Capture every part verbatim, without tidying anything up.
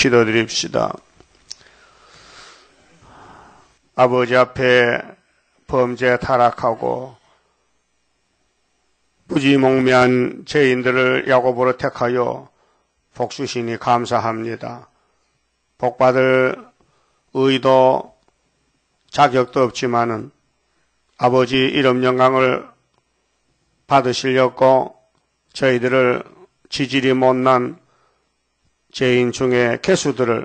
기도드립시다. 아버지 앞에 범죄 타락하고 무지몽매한 죄인들을 야곱으로 택하여 복주시니 감사합니다. 복받을 의도 자격도 없지만은 아버지 이름 영광을 받으시려고 저희들을 지질이 못난 죄인 중에 개수들을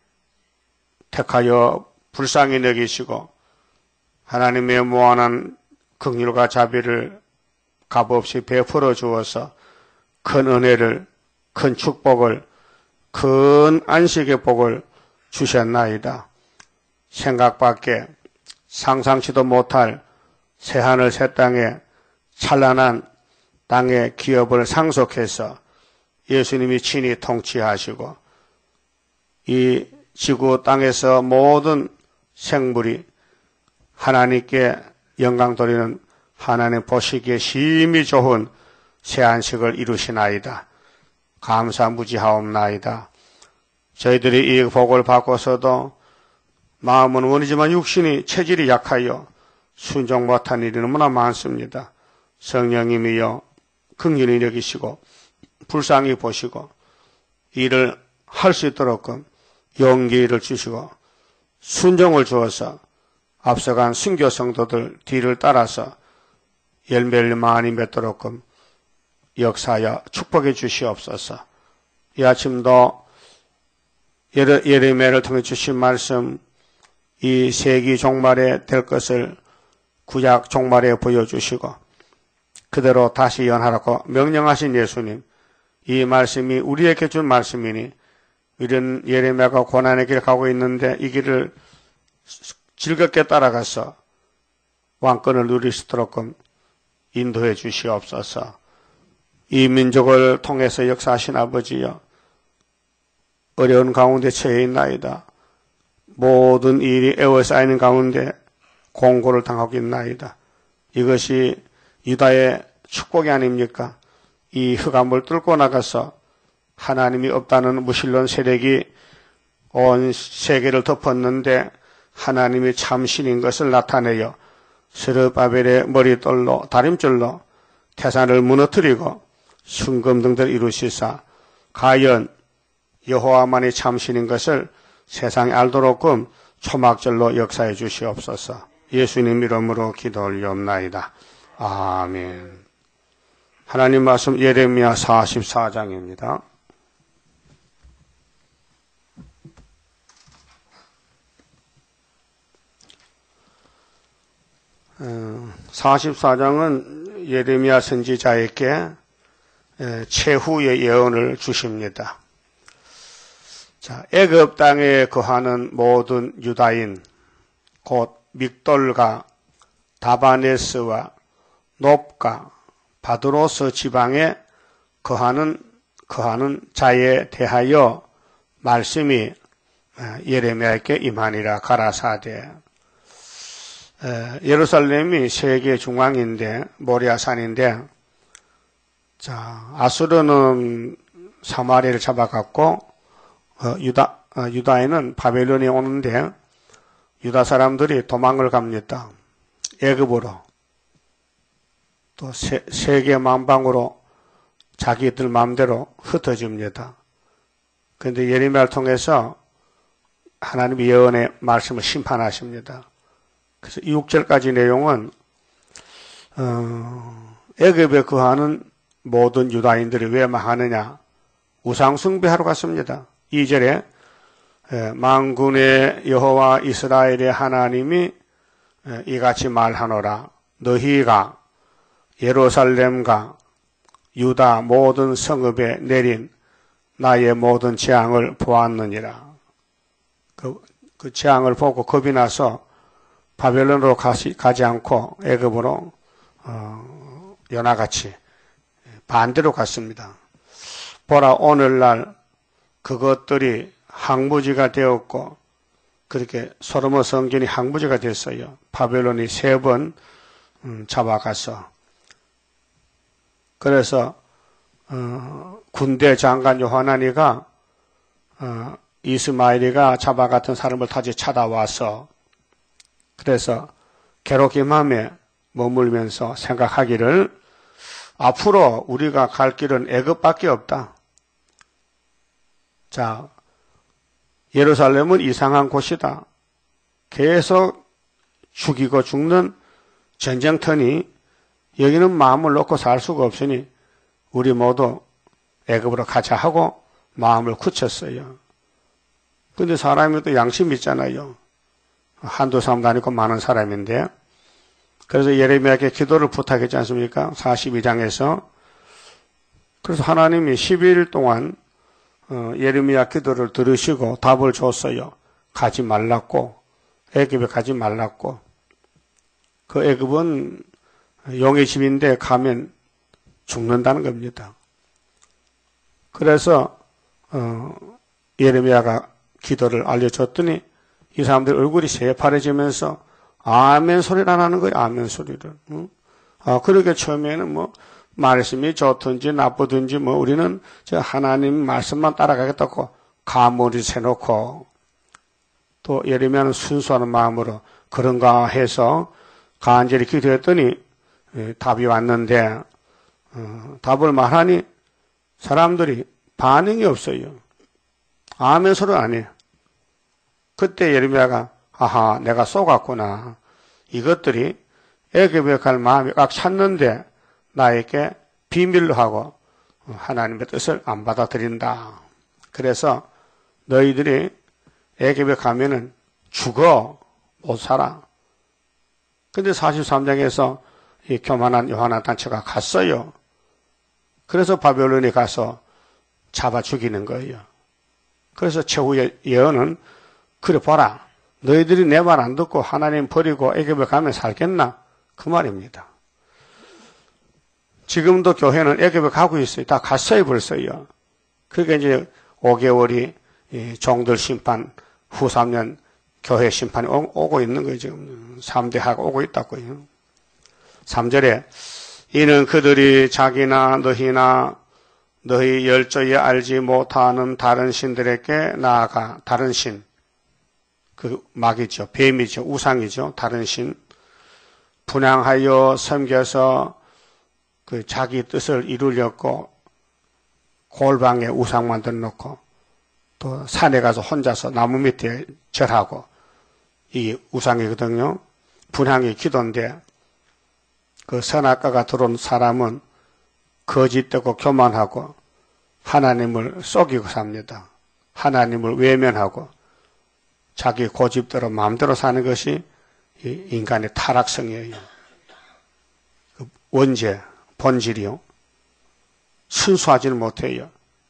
택하여 불쌍히 여기시고 하나님의 무한한 긍휼과 자비를 값없이 베풀어 주어서 큰 은혜를, 큰 축복을, 큰 안식의 복을 주셨나이다. 생각밖에 상상치도 못할 새하늘 새 땅에 찬란한 땅의 기업을 상속해서 예수님이 친히 통치하시고 이 지구 땅에서 모든 생물이 하나님께 영광 돌리는 하나님 보시기에 심히 좋은 새 안식을 이루시나이다. 감사무지하옵나이다. 저희들이 이 복을 받고서도 마음은 원이지만 육신이 체질이 약하여 순종 못한 일이 너무나 많습니다. 성령님이여 긍휼히 여기시고 불쌍히 보시고 일을 할 수 있도록 용기를 주시고 순종을 주어서 앞서간 순교 성도들 뒤를 따라서 열매를 많이 맺도록 역사하여 축복해 주시옵소서. 이 아침도 예레미야를 통해 주신 말씀 이 세기 종말에 될 것을 구약 종말에 보여주시고 그대로 다시 연하라고 명령하신 예수님, 이 말씀이 우리에게 준 말씀이니 이런 예레미야가 고난의 길을 가고 있는데 이 길을 즐겁게 따라가서 왕권을 누릴 수 있도록 인도해 주시옵소서. 이 민족을 통해서 역사하신 아버지여, 어려운 가운데 처해 있나이다. 모든 일이 에워싸이는 가운데 공고를 당하고 있나이다. 이것이 유다의 축복이 아닙니까? 이 흑암을 뚫고 나가서 하나님이 없다는 무신론 세력이 온 세계를 덮었는데 하나님이 참신인 것을 나타내어 스룹바벨의 머리돌로 다림줄로 태산을 무너뜨리고 순금등들 이루시사 가연 여호와만이 참신인 것을 세상에 알도록끔 초막절로 역사해 주시옵소서. 예수님 이름으로 기도 올리옵나이다. 아멘. 하나님 말씀 예레미야 사십사 장입니다. 사십사 장은 예레미야 선지자에게 최후의 예언을 주십니다. 자, 애굽 땅에 거하는 모든 유다인, 곧 믹돌과 다바네스와 놉과 바드로스 지방에 거하는 거하는 자에 대하여 말씀이 예레미야에게 임하니라. 가라사대. 예루살렘이 세계 중앙인데 모리아산인데, 자 아수르는 사마리아를 잡아갔고 어, 유다 어, 유다에는 바벨론이 오는데 유다 사람들이 도망을 갑니다. 애굽으로, 또 세, 세계 만방으로 자기들 마음대로 흩어집니다. 그런데 예레미야를 통해서 하나님의 예언의 말씀을 심판하십니다. 그래서 이 육 절까지 내용은 어, 애굽에 거하는 모든 유다인들이 왜 망하느냐, 우상 숭배하러 갔습니다. 이 절에 만군의 여호와 이스라엘의 하나님이 이같이 말하노라. 너희가 예루살렘과 유다 모든 성읍에 내린 나의 모든 재앙을 보았느니라. 그, 그 재앙을 보고 겁이 나서 바벨론으로 가시, 가지 않고 애굽으로 어, 연하같이 반대로 갔습니다. 보라, 오늘날 그것들이 항무지가 되었고, 그렇게 솔로몬 성전이 항무지가 됐어요. 바벨론이 세 번 음, 잡아가서. 그래서 어, 군대 장관 요하나니가 어, 이스마엘이가 자바 같은 사람을 다시 찾아와서 그래서 괴롭게 마음에 머물면서 생각하기를 앞으로 우리가 갈 길은 애굽밖에 없다. 자, 예루살렘은 이상한 곳이다. 계속 죽이고 죽는 전쟁터니 여기는 마음을 놓고 살 수가 없으니 우리 모두 애굽으로 가자 하고 마음을 굳혔어요. 근데 사람이 또 양심이 있잖아요. 한두 사람도 아니고 많은 사람인데. 그래서 예레미야에게 기도를 부탁했지 않습니까? 사십이 장에서. 그래서 하나님이 십이 일 동안 예레미야 기도를 들으시고 답을 줬어요. 가지 말랐고 애굽에 가지 말랐고. 그 애굽은 용의 집인데 가면 죽는다는 겁니다. 그래서 어, 예레미야가 기도를 알려줬더니 이 사람들 얼굴이 새파래지면서 아멘 소리를 안 하는 거예요. 아멘 소리를. 응? 아, 그러게 처음에는 뭐 말씀이 좋든지 나쁘든지 뭐 우리는 저 하나님 말씀만 따라가겠다고 가모리 세놓고 또 예레미야는 순수한 마음으로 그런가 해서 간절히 기도했더니 예, 답이 왔는데 어, 답을 말하니 사람들이 반응이 없어요. 아멘 소리를 안 해요. 그때 예레미야가 아하 내가 속았구나. 이것들이 애굽에 갈 마음이 꽉 찼는데 나에게 비밀로 하고 하나님의 뜻을 안 받아들인다. 그래서 너희들이 애굽에 가면은 죽어 못 살아. 근데 사십삼 장에서 이 교만한 요한한 단체가 갔어요. 그래서 바벨론에 가서 잡아 죽이는 거예요. 그래서 최후의 예언은 그래 봐라. 너희들이 내 말 안 듣고 하나님 버리고 애굽에 가면 살겠나? 그 말입니다. 지금도 교회는 애굽에 가고 있어요. 다 갔어요 벌써요. 그게 이제 오 개월이 종들 심판 후 삼 년 교회 심판이 오고 있는 거예요. 지금 삼 대하가 오고 있다고요. 삼 절에 이는 그들이 자기나 너희나 너희 열조에 알지 못하는 다른 신들에게 나아가 다른 신, 그 막이죠. 뱀이죠. 우상이죠. 다른 신. 분향하여 섬겨서 그 자기 뜻을 이루려고 골방에 우상 만들어 놓고 또 산에 가서 혼자서 나무 밑에 절하고 이 우상이거든요. 분향이 기도인데 그 선악과가 들어온 사람은 거짓되고 교만하고 하나님을 속이고 삽니다. 하나님을 외면하고 자기 고집대로 마음대로 사는 것이 인간의 타락성이에요. 원죄, 본질이요. 순수하지는 못해요.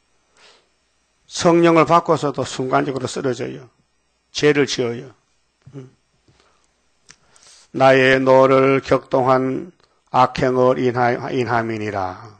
성령을 바꿔서도 순간적으로 쓰러져요. 죄를 지어요. 나의 너를 격동한 악행을 인함이니라.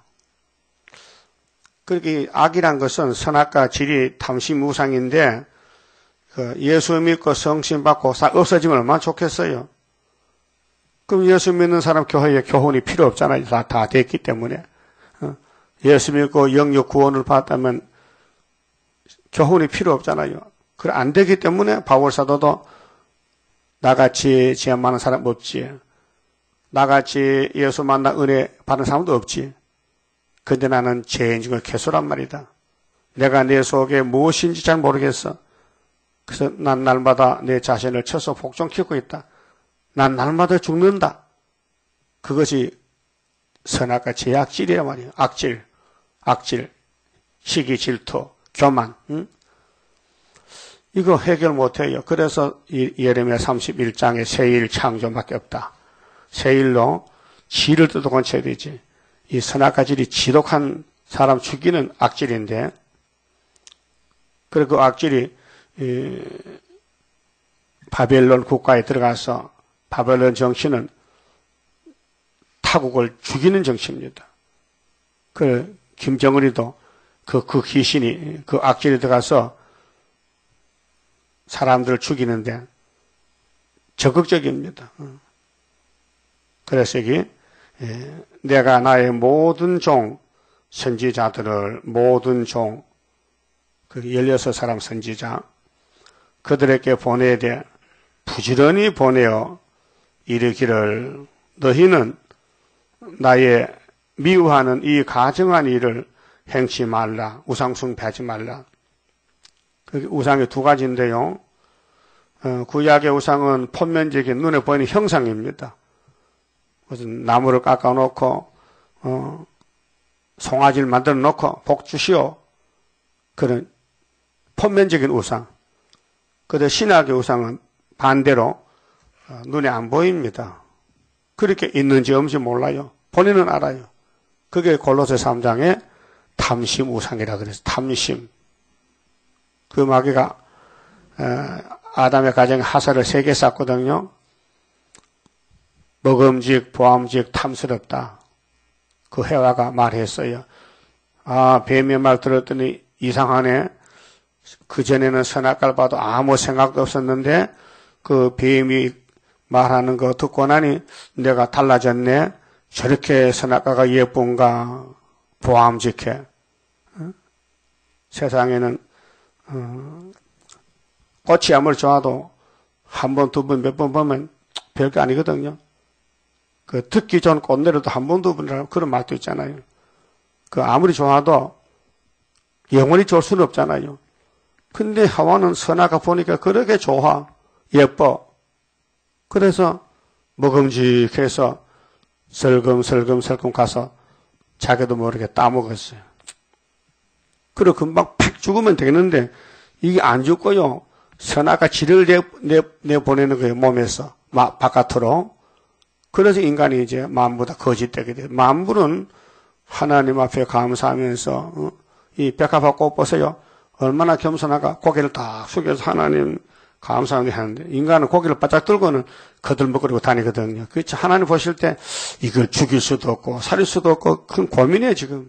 그렇게 악이란 것은 선악과 질이 탐심 우상인데 예수 믿고 성신 받고 없어지면 얼마나 좋겠어요. 그럼 예수 믿는 사람 교회에 교훈이 필요 없잖아요. 다, 다 됐기 때문에. 예수 믿고 영육 구원을 받다면 교훈이 필요 없잖아요. 그래 안 되기 때문에 바울 사도도 나같이 죄 많은 사람 없지. 나같이 예수 만나 은혜 받는 사람도 없지. 근데 나는 죄인 걸 개소란 말이다. 내가 내 속에 무엇인지 잘 모르겠어. 그래서 난 날마다 내 자신을 쳐서 복종키고 있다. 난 날마다 죽는다. 그것이 선악과 제악질이란 말이에요. 악질, 악질, 시기, 질투, 교만. 응? 이거 해결 못해요. 그래서 예레미야 삼십일 장에 새일 창조밖에 없다. 새일로 질을 뜯어 고쳐야 되지. 이 선악과 질이 지독한 사람 죽이는 악질인데, 그리고 그 악질이 이 바벨론 국가에 들어가서 바벨론 정치는 타국을 죽이는 정치입니다. 그 김정은이도 그, 그 귀신이 그 악질이 들어가서 사람들을 죽이는데 적극적입니다. 그래서 여기 내가 나의 모든 종 선지자들을 모든 종 그 열여섯 사람 선지자 그들에게 보내야 돼. 부지런히 보내어 이르기를 너희는 나의 미워하는 이 가증한 일을 행치 말라. 우상숭배하지 말라. 그 우상이 두 가지인데요. 어, 구약의 우상은 표면적인 눈에 보이는 형상입니다. 무슨 나무를 깎아놓고 어, 송아지를 만들어 놓고 복 주시오. 그런 표면적인 우상. 그런데 신학의 우상은 반대로 어, 눈에 안 보입니다. 그렇게 있는지 없는지 몰라요. 본인은 알아요. 그게 골로새 삼 장에 탐심 우상이라 그래서 탐심. 그 마귀가 어, 아담의 가정에 하사를 세 개 쌓거든요. 먹음직, 보암직, 탐스럽다. 그 해와가 말했어요. 아, 뱀의 말 들었더니 이상하네. 그전에는 선악과를 봐도 아무 생각도 없었는데 그 뱀이 말하는 거 듣고 나니 내가 달라졌네. 저렇게 선악과가 예쁜가. 보암직해. 어? 세상에는 어, 꽃이 아무리 좋아도 한 번, 두 번, 몇 번 보면 별거 아니거든요. 그 듣기 좋은 꽃내려도 한 번, 두 번이라고 그런 말도 있잖아요. 그 아무리 좋아도 영원히 좋을 수는 없잖아요. 근데 하와는 선악과 보니까 그렇게 좋아, 예뻐. 그래서 먹음직해서 설금설금설금 가서 자기도 모르게 따먹었어요. 그리고 금방 팍 죽으면 되겠는데 이게 안 죽고요. 선악과 질을 내, 내, 내보내는 거예요. 몸에서. 마, 바깥으로. 그래서 인간이 이제 만부다 거짓되게 돼요. 만부는 하나님 앞에 감사하면서 어? 이 백합화 꽃 보세요. 얼마나 겸손한가. 고개를 딱 숙여서 하나님 감사하게 하는데 인간은 고개를 바짝 들고는 거들먹거리고 다니거든요. 그렇죠. 하나님 보실 때 이걸 죽일 수도 없고 살릴 수도 없고 큰 고민이에요 지금.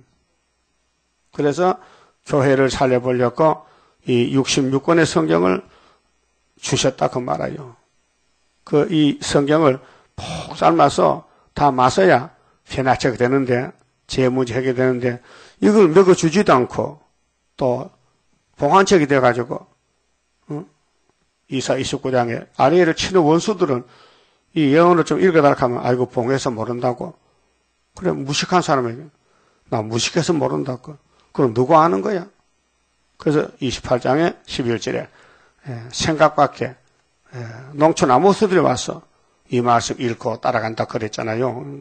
그래서 교회를 살려보려고 이 육십육 권의 성경을 주셨다 그 말아요. 그 이 성경을 푹 삶아서 다 마셔야 변화체가 되는데 재무제하게 되는데 이걸 먹어주지도 않고 또 봉환책이 돼가지고 어? 이사 이십구 장에 아리엘을 치는 원수들은 이 예언을 좀 읽어달라 하면 아이고 봉해서 모른다고. 그래 무식한 사람에게 나 무식해서 모른다고. 그럼 누가 아는 거야? 그래서 이십팔 장에 십일 절에 생각밖에 농촌 아모스들이 와서 이 말씀 읽고 따라간다 그랬잖아요.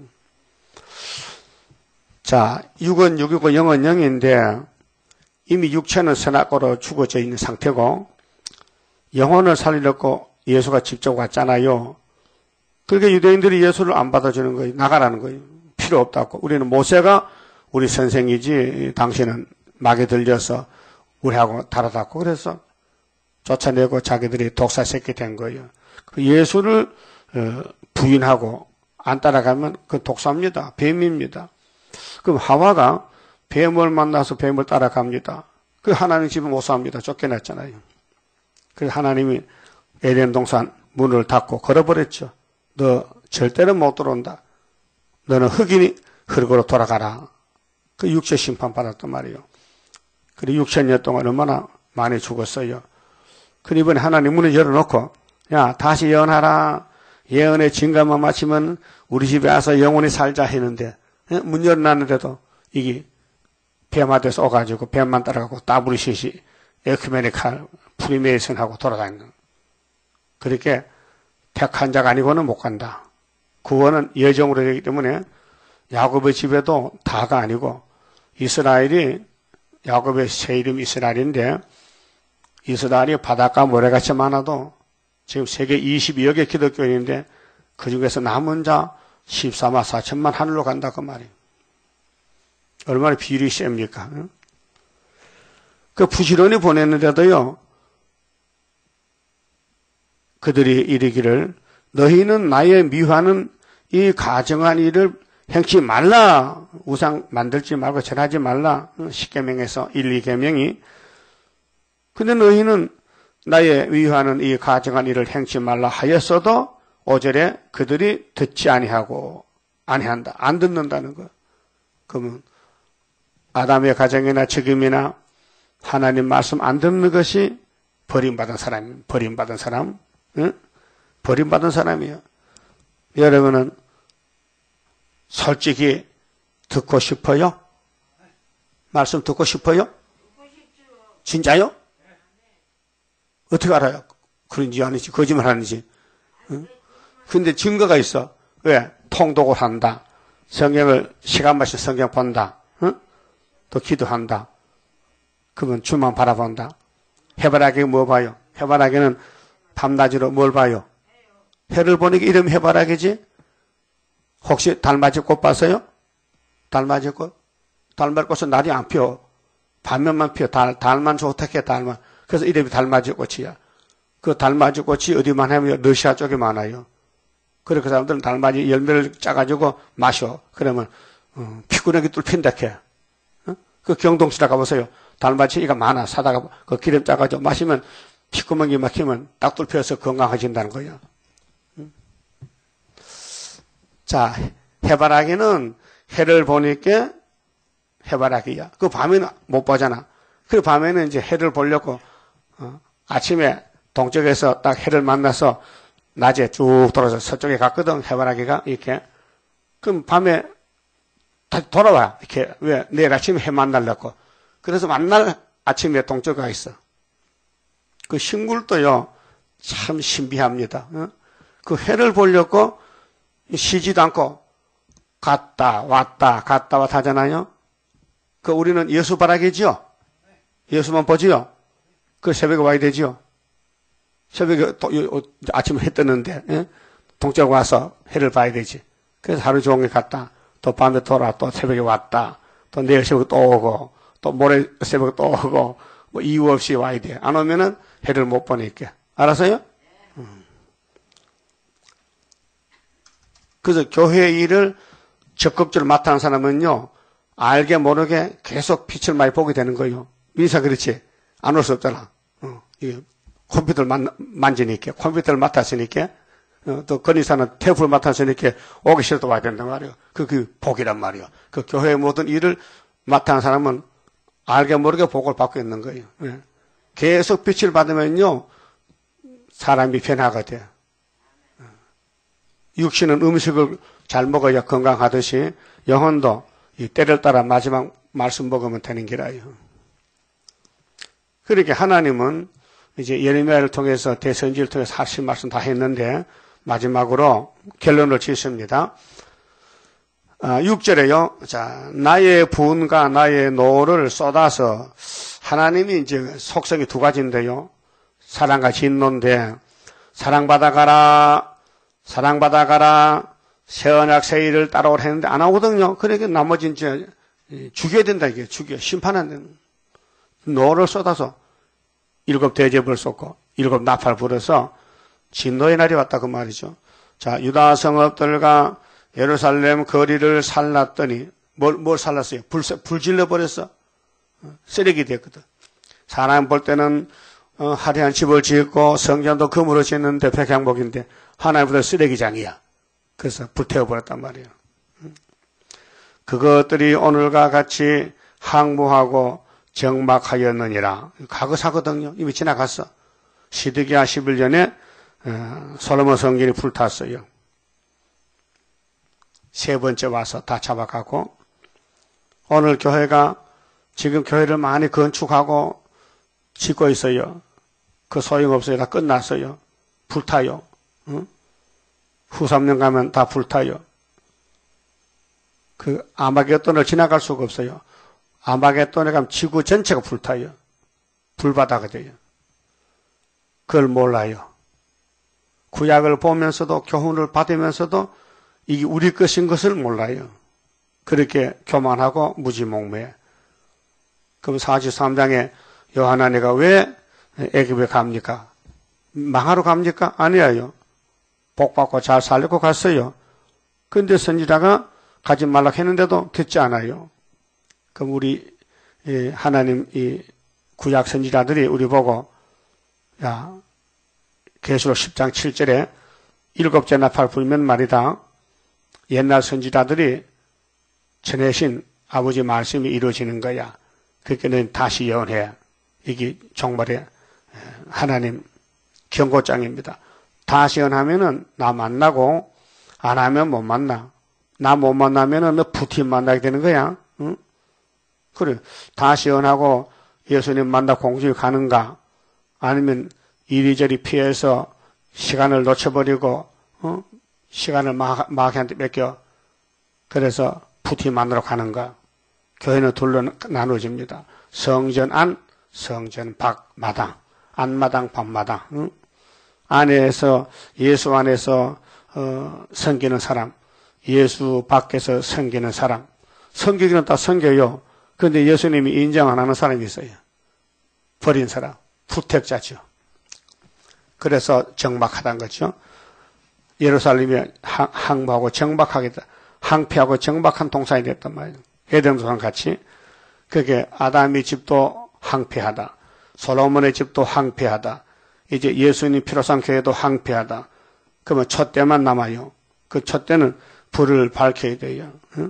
자, 육은 육이고 영은 영인데 이미 육체는 선악과로 죽어져 있는 상태고 영혼을 살리려고 예수가 직접 왔잖아요. 그러니까 유대인들이 예수를 안 받아주는 거예요. 나가라는 거예요. 필요 없다고. 우리는 모세가 우리 선생이지 당신은 막에 들려서 우리하고 다르다고. 그래서 쫓아내고 자기들이 독사 새끼 된 거예요. 그 예수를 부인하고 안 따라가면 그 독사입니다. 뱀입니다. 그럼 하와가 뱀을 만나서 뱀을 따라갑니다. 그 하나님 집에 못 삽니다. 쫓겨났잖아요. 그래서 하나님이 에덴 동산 문을 닫고 걸어버렸죠. 너 절대로 못 들어온다. 너는 흑인이 흙으로 돌아가라. 그 육체 심판 받았단 말이에요. 그리고 육천 년 동안 얼마나 많이 죽었어요. 그리고 이번에 하나님 문을 열어놓고 야 다시 예언하라. 예언의 증거만 마치면 우리 집에 와서 영원히 살자 했는데 문 열어놨는데도 이게 뱀한테서 오가지고 뱀만 따라가고 따브리시시 에크메니칼 프리메이슨하고 돌아다니는. 그렇게 택한 자가 아니고는 못 간다. 구원은 예정으로 되기 때문에 야곱의 집에도 다가 아니고 이스라엘이 야곱의 새 이름 이스라엘인데 이스라엘이 바닷가 모래같이 많아도 지금 세계 이십이여 개 기독교인인데 그 중에서 남은 자 십사만 사천만 하늘로 간다 그 말이에요. 얼마나 비율이 셉니까? 그 부지런히 보냈는데도요. 그들이 이르기를 너희는 나의 미워하는 이 가증한 일을 행치 말라. 우상 만들지 말고 절하지 말라. 십계명에서 일, 이계명이. 근데 너희는 나의 미워하는 이 가증한 일을 행치 말라 하였어도 오 절에 그들이 듣지 아니하고 아니한다. 안 듣는다는 거. 그러면 아담의 가정이나 지금이나 하나님 말씀 안 듣는 것이 버림받은 사람, 버림받은 사람, 응? 버림받은 사람이에요. 여러분은 솔직히 듣고 싶어요? 말씀 듣고 싶어요? 진짜요? 어떻게 알아요? 그런지 아닌지, 거짓말 하는지. 응? 근데 증거가 있어. 왜? 통독을 한다. 성경을 시간 마시 성경 본다. 응? 또 기도한다. 그러면 주만 바라본다. 해바라기 뭐 봐요? 해바라기는 밤낮으로 뭘 봐요? 해를 보니까 이름이 해바라기지? 혹시 달맞이 꽃 봤어요? 달맞이 꽃? 달맞이 꽃은 날이 안 피어. 밤에만 피어. 달, 달만 좋다해, 달만. 그래서 이름이 달맞이 꽃이야. 그 달맞이 꽃이 어디만 하면 러시아 쪽에 많아요. 그렇게 사람들은 달맞이 열매를 짜가지고 마셔. 그러면, 어, 피구녕이 뚫힌다 해. 어? 그 경동시라 가보세요. 달맞이가 많아. 사다가 그 기름 짜가지고 마시면 피구멍이 막히면 딱 뚫혀서 건강해진다는 거예요. 자, 해바라기는 해를 보니까 해바라기야. 그 밤에는 못 보잖아. 그 밤에는 이제 해를 보려고, 어, 아침에 동쪽에서 딱 해를 만나서 낮에 쭉 돌아서 서쪽에 갔거든, 해바라기가, 이렇게. 그럼 밤에 다시 돌아와. 이렇게. 왜? 내일 아침에 해 만나려고. 그래서 만날 아침에 동쪽에 가 있어. 그 식물도요, 참 신비합니다. 어? 그 해를 보려고 쉬지도 않고 갔다 왔다 갔다 왔다 하잖아요. 그 우리는 예수 바라기지요. 예수만 보지요. 그 새벽에 와야 되지요. 새벽에 또, 아침에 해 뜨는데 예? 동쪽 와서 해를 봐야 되지. 그래서 하루 종일 갔다 또 밤에 돌아 또 새벽에 왔다 또 내일 새벽에 또 오고 또 모레 새벽에 또 오고 뭐 이유 없이 와야 돼. 안 오면은 해를 못 보니까. 알았어요? 음. 그래서 교회 일을 적극적으로 맡아는 사람은요, 알게 모르게 계속 빛을 많이 보게 되는 거예요. 민사 그렇지? 안 올 수 없잖아. 어, 이게 컴퓨터를 만, 만지니까, 컴퓨터를 맡았으니까, 어, 또 건의사는 테이프를 맡았으니까 오기 싫어도 와야 된단 말이에요. 그, 그 복이란 말이에요. 그 교회의 모든 일을 맡아는 사람은 알게 모르게 복을 받고 있는 거예요. 예. 계속 빛을 받으면요, 사람이 변화가 돼. 육신은 음식을 잘 먹어야 건강하듯이 영혼도 이 때를 따라 마지막 말씀 먹으면 되는 기라요. 그렇게 하나님은 이제 예레미야를 통해서 대선지를 통해서 하신 말씀 다 했는데 마지막으로 결론을 짓습니다. 아, 육 절에요. 자, 나의 분과 나의 노를 쏟아서 하나님이 이제 속성이 두 가지인데요. 사랑과 진노인데 사랑받아가라. 사랑받아가라, 새 언약 새 일을 따라오라 했는데 안 하거든요. 그러니까 나머지 이제 죽여야 된다, 이게. 죽여. 심판한다. 노를 쏟아서 일곱 대접을 쏟고 일곱 나팔 불어서 진노의 날이 왔다 그 말이죠. 자, 유다 성읍들과 예루살렘 거리를 살랐더니 뭘, 뭘 살랐어요? 불, 불 질러버렸어. 쓰레기 됐거든. 사람 볼 때는 어, 화려한 집을 짓고 성전도 금으로 짓는데 백향목인데 하나님보다 쓰레기장이야. 그래서 불태워버렸단 말이에요. 그것들이 오늘과 같이 항무하고 정막하였느니라. 과거사거든요. 이미 지나갔어. 시드기야 십일 년에 어, 솔로몬 성전이 불탔어요. 세 번째 와서 다 잡아가고 오늘 교회가 지금 교회를 많이 건축하고 짓고 있어요. 그 소용없어요. 다 끝났어요. 불타요. 응? 후 삼 년 가면 다 불타요. 그 아마겟돈을 지나갈 수가 없어요. 아마겟돈에 가면 지구 전체가 불타요. 불바다가 돼요. 그걸 몰라요. 구약을 보면서도 교훈을 받으면서도 이게 우리 것인 것을 몰라요. 그렇게 교만하고 무지몽매. 그럼 사십삼 장에 요하나니가 왜 애굽에 갑니까? 망하러 갑니까? 아니에요. 복 받고 잘 살려고 갔어요. 그런데 선지자가 가지 말라고 했는데도 듣지 않아요. 그럼 우리 하나님 이 구약 선지자들이 우리 보고 야 계시록 십 장 칠 절에 일곱째 나팔 불면 말이다. 옛날 선지자들이 전해신 아버지 말씀이 이루어지는 거야. 그러니까 는 다시 예언해. 이게 정말의 하나님 경고장입니다. 다 시연하면은 나 만나고 안 하면 못 만나. 나 못 만나면은 너 부팀 만나게 되는 거야. 응? 그래. 다 시연하고 예수님 만나 공주에 가는가? 아니면 이리저리 피해서 시간을 놓쳐버리고 어? 시간을 마, 마귀한테 뺏겨. 그래서 부팀 만나러 가는가? 교회는 둘로 나눠집니다. 성전 안, 성전 밖, 마당. 안마당, 밤마당. 응? 안에서 예수 안에서 어, 섬기는 사람, 예수 밖에서 섬기는 사람. 섬기기는 다 섬겨요. 그런데 예수님이 인정 안 하는 사람이 있어요. 버린 사람, 부택자죠. 그래서 정박하다는 거죠. 예루살렘이 항, 항복하고 정박하겠다. 항폐하고 정박한 동산이 됐단 말이에요. 에덴 동산 같이. 그게 아담의 집도 항폐하다. 솔로몬의 집도 항폐하다. 이제 예수님 피로상 교회도 항폐하다. 그러면 촛대만 남아요. 그 촛대는 불을 밝혀야 돼요. 응?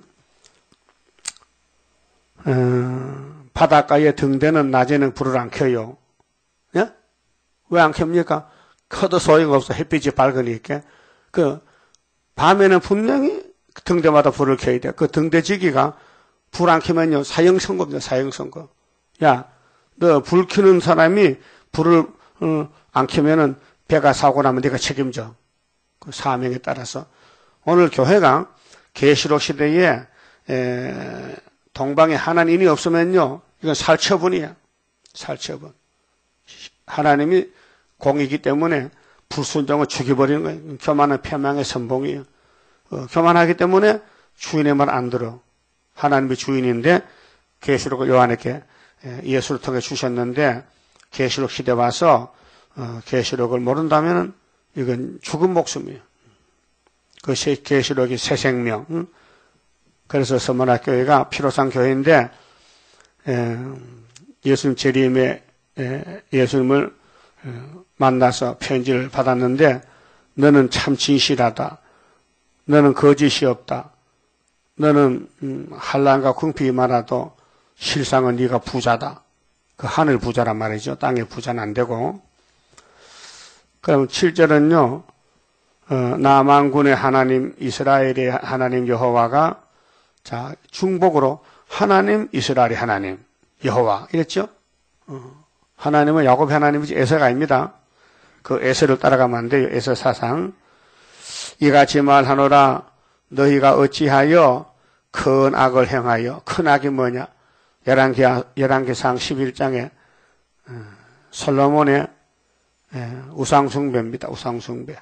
음, 바닷가에 등대는 낮에는 불을 안 켜요. 예? 왜 안 켭니까? 커도 소용가 없어. 햇빛이 밝으니까. 그 밤에는 분명히 등대마다 불을 켜야 돼. 그 등대지기가 불 안 켜면요 사형선고입니다. 사형선고. 야, 너 불 켜는 사람이 불을 어, 안 켜면은 배가 사고 나면 네가 책임져. 그 사명에 따라서 오늘 교회가 계시록 시대에 에, 동방에 하나님이 없으면요 이건 살처분이야. 살처분. 하나님이 공이기 때문에 불순종을 죽여버리는 거예요. 교만은 패망의 선봉이에요. 어, 교만하기 때문에 주인의 말 안 들어. 하나님이 주인인데 계시록을 요한에게 예수를 통해 주셨는데 계시록 시대 와서 어, 계시록을 모른다면은 이건 죽은 목숨이에요. 그 계시록이 새 생명. 응? 그래서 서문학교회가 피로상 교회인데 에, 예수님 재림에 에, 예수님을 에, 만나서 편지를 받았는데 너는 참 진실하다. 너는 거짓이 없다. 너는 음, 한란과 궁핍이 많아도 실상은 네가 부자다. 그 하늘 부자란 말이죠. 땅의 부자는 안 되고. 그럼 칠 절은요. 어, 남한군의 하나님 이스라엘의 하나님 여호와가 자 중복으로 하나님 이스라엘의 하나님 여호와 이랬죠. 어, 하나님은 야곱의 하나님이지 에서가 아닙니다. 그 에서를 따라가면 안 돼요. 에서 사상. 이같이 말하노라 너희가 어찌하여 큰 악을 행하여 큰 악이 뭐냐 열왕기, 열왕기상 십일 장에 솔로몬의 우상숭배입니다. 우상숭배.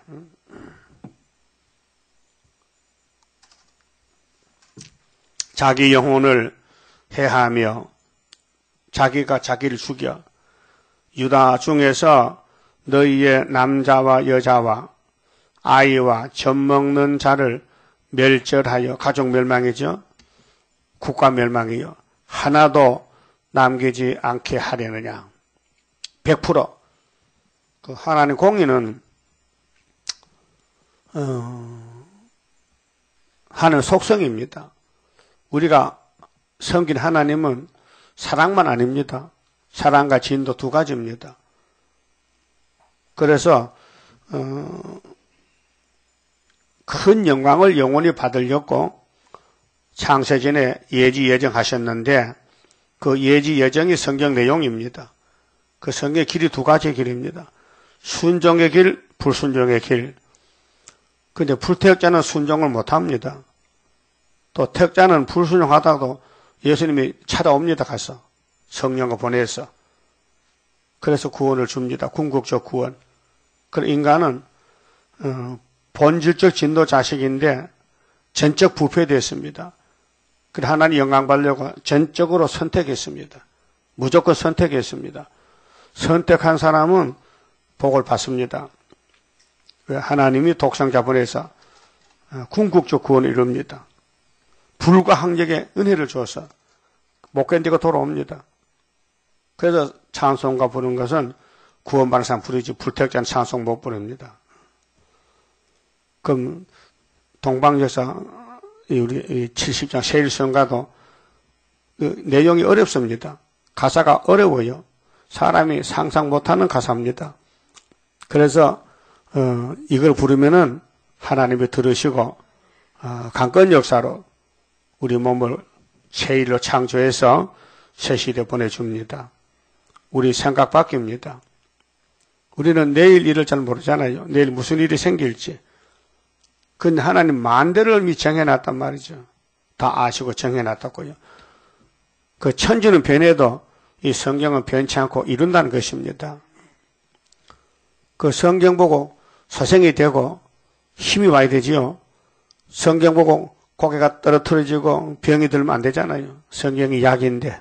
자기 영혼을 해하며 자기가 자기를 죽여 유다 중에서 너희의 남자와 여자와 아이와 젖먹는 자를 멸절하여 가족 멸망이죠. 국가 멸망이요. 하나도 남기지 않게 하려느냐. 백 퍼센트 그 하나님 공의는 어, 하는 속성입니다. 우리가 섬긴 하나님은 사랑만 아닙니다. 사랑과 진도 두 가지입니다. 그래서 어, 큰 영광을 영원히 받으려고 창세전에 예지 예정하셨는데 그 예지 예정이 성경 내용입니다. 그 성경의 길이 두 가지의 길입니다. 순종의 길, 불순종의 길. 근데 불태역자는 순종을 못합니다. 또 택자는 불순종하다가도 예수님이 찾아옵니다. 가서 성령을 보내서. 그래서 구원을 줍니다. 궁극적 구원. 그 인간은 어, 본질적 진도 자식인데 전적 부패됐습니다. 그래 하나님 영광 받으려고 전적으로 선택했습니다. 무조건 선택했습니다. 선택한 사람은 복을 받습니다. 하나님이 독생자 보내서 궁극적 구원을 이룹니다. 불과 항력의 은혜를 줘서 못 견디고 돌아옵니다. 그래서 찬송가 부르는 것은 구원받는 사람 부르지 불택자는 찬송 못 부릅니다. 그럼 동방역사 우리 칠십 장 세일성가도 그 내용이 어렵습니다. 가사가 어려워요. 사람이 상상 못하는 가사입니다. 그래서 어, 이걸 부르면은 하나님이 들으시고 어, 강권 역사로 우리 몸을 새 일로 창조해서 새 시대 보내줍니다. 우리 생각 바뀝니다. 우리는 내일 일을 잘 모르잖아요. 내일 무슨 일이 생길지. 근데 하나님 만대를 이미 정해놨단 말이죠. 다 아시고 정해놨다고요. 그 천지는 변해도 이 성경은 변치 않고 이룬다는 것입니다. 그 성경 보고 소생이 되고 힘이 와야 되지요. 성경 보고 고개가 떨어뜨려지고 병이 들면 안 되잖아요. 성경이 약인데.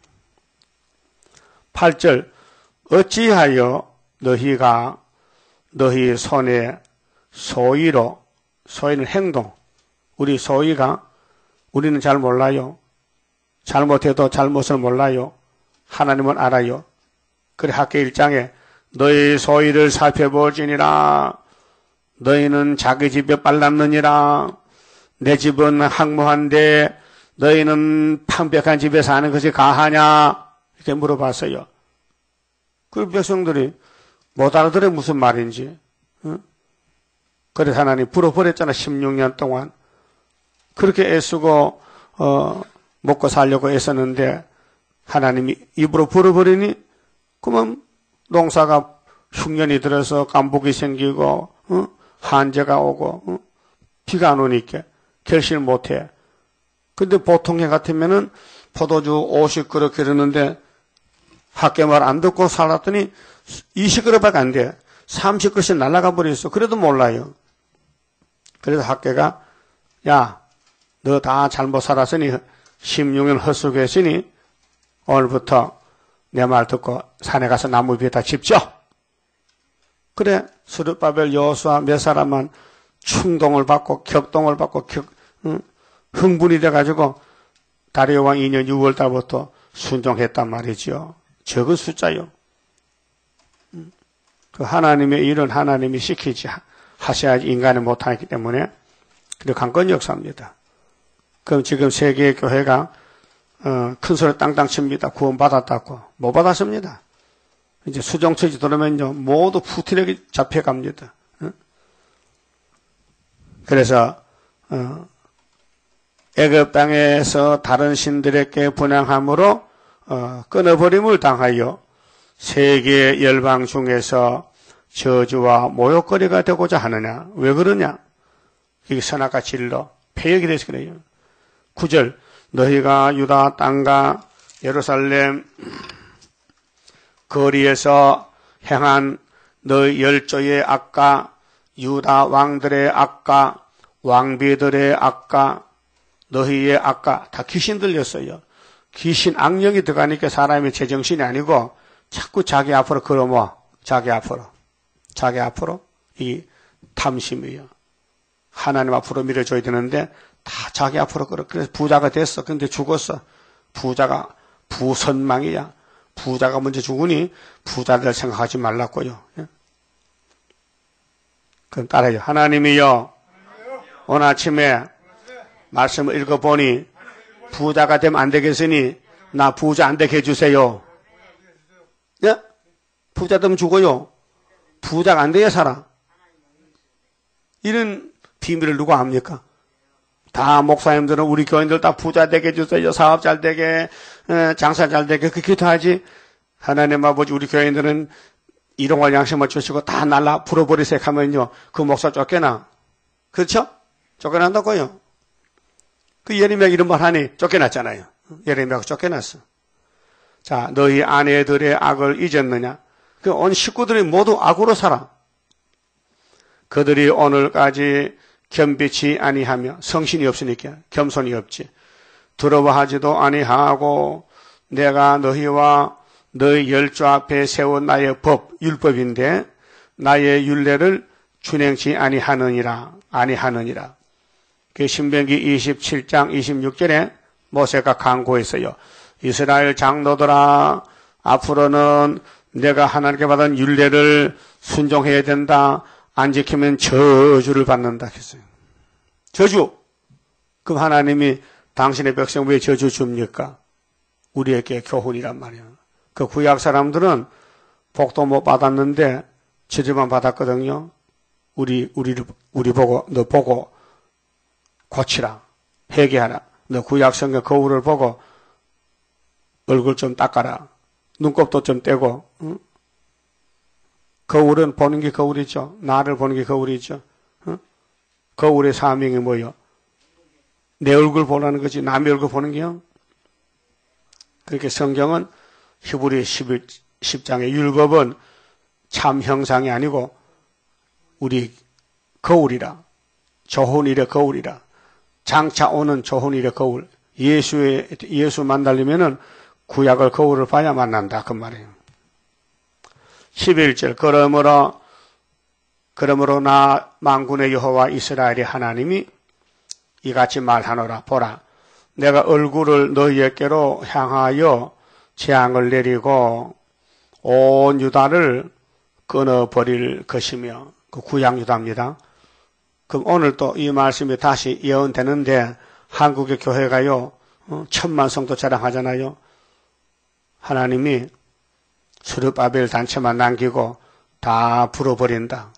팔 절 어찌하여 너희가 너희 손에 소위로, 소위는 행동, 우리 소위가 우리는 잘 몰라요. 잘못해도 잘못을 몰라요. 하나님은 알아요. 그래 학계 일 장에 너희 소위를 살펴보지니라. 너희는 자기 집에 빨랐느니라. 내 집은 항모한데 너희는 판벽한 집에 사는 것이 가하냐? 이렇게 물어봤어요. 그 백성들이 못 알아들어 무슨 말인지. 응? 그래서 하나님 불어버렸잖아. 십육 년 동안. 그렇게 애쓰고 어, 먹고 살려고 애썼는데 하나님이 입으로 불어버리니 그러면 농사가 흉년이 들어서 깜복이 생기고 어? 한재가 오고 어? 비가 안 오니까 결실을 못해. 근데 보통 해 같으면은 포도주 오십 그릇 기르는데 학계 말 안 듣고 살았더니 이십 그릇밖에 안 돼. 삼십 그릇이 날아가 버렸어. 그래도 몰라요. 그래서 학계가 야, 너 다 잘못 살았으니 십육 년 헛수고했으니 오늘부터 내 말 듣고 산에 가서 나무 위에다 집죠. 그래 스룹바벨 여호수아 몇 사람만 충동을 받고 격동을 받고 격, 응? 흥분이 돼가지고 다리오 왕 이 년 유월 달부터 순종했단 말이죠. 적은 숫자요. 그 하나님의 일은 하나님이 시키지 하셔야지 인간은 못하기 때문에 그리고 강권 역사입니다. 그럼 지금 세계의 교회가 어, 큰 소리 땅땅 칩니다. 구원받았다고. 못 받았습니다. 이제 수정처지 들어오면요 모두 푸티력이 잡혀갑니다. 어? 그래서 어, 애굽 땅에서 다른 신들에게 분향함으로 어, 끊어버림을 당하여 세계 열방 중에서 저주와 모욕거리가 되고자 하느냐? 왜 그러냐? 이게 선악과 진로, 폐역이 돼서 그래요. 구 절 너희가 유다 땅과 예루살렘 거리에서 행한 너희 열조의 악과 유다 왕들의 악과 왕비들의 악과 너희의 악과 다 귀신 들렸어요. 귀신 악령이 들어가니까 사람이 제정신이 아니고 자꾸 자기 앞으로 걸어모 자기 앞으로 자기 앞으로 이 탐심이요. 하나님 앞으로 밀어줘야 되는데 다 자기 앞으로 걸어. 그래서 부자가 됐어. 근데 죽었어. 부자가 부선망이야. 부자가 먼저 죽으니 부자들 생각하지 말라고요. 그럼 따라해요. 하나님이요. 오늘 아침에 말씀을 읽어보니 부자가 되면 안 되겠으니 나 부자 안 되게 해주세요. 예? 부자 되면 죽어요. 부자가 안 돼야 살아. 이런 비밀을 누가 압니까? 다 목사님들은 우리 교인들 다 부자 되게 해주세요. 사업 잘 되게, 장사 잘 되게 그렇게 기도하지. 하나님 아버지 우리 교인들은 일용할 양심을 주시고 다 날라 불어버리세요 하면요. 그 목사 쫓겨나. 그렇죠? 쫓겨난다고요. 그 예레미야 이런 말 하니 쫓겨났잖아요. 예레미야가 쫓겨났어. 자, 너희 아내들의 악을 잊었느냐? 그 온 식구들이 모두 악으로 살아. 그들이 오늘까지 겸비치 아니하며 성신이 없으니까 겸손이 없지. 두려워하지도 아니하고 내가 너희와 너희 열조 앞에 세운 나의 법, 율법인데 나의 율례를 준행치 아니하느니라. 아니하느니라. 그 신명기 이십칠 장 이십육 절에 모세가 강구했어요. 이스라엘 장로들아, 앞으로는 내가 하나님께 받은 율례를 순종해야 된다. 안 지키면 저주를 받는다 했어요. 저주. 그럼 하나님이 당신의 백성 왜 저주 줍니까? 우리에게 교훈이란 말이야. 그 구약 사람들은 복도 못 받았는데 저주만 받았거든요. 우리, 우리를, 우리 보고, 너 보고 고치라. 회개하라. 너 구약 성경 거울을 보고 얼굴 좀 닦아라. 눈곱도 좀 떼고, 응? 거울은 보는 게 거울이죠. 나를 보는 게 거울이죠. 응? 거울의 사명이 뭐예요? 내 얼굴 보라는 거지. 남의 얼굴 보는 게요. 그렇게 성경은 히브리 십 장의 율법은 참 형상이 아니고 우리 거울이라. 좋은 일의 거울이라. 장차 오는 좋은 일의 거울. 예수의, 예수 만나려면은 구약을 거울을 봐야 만난다. 그 말이에요. 십일 절. 그러므로, 그러므로 나 만군의 여호와 이스라엘의 하나님이 이같이 말하노라. 보라. 내가 얼굴을 너희에게로 향하여 재앙을 내리고 온 유다를 끊어버릴 것이며, 그 구약 유다입니다. 그럼 오늘 또 이 말씀이 다시 예언되는데, 한국의 교회가요, 어, 천만 성도 자랑하잖아요. 하나님이 스룹바벨 단체만 남기고 다 불어버린다.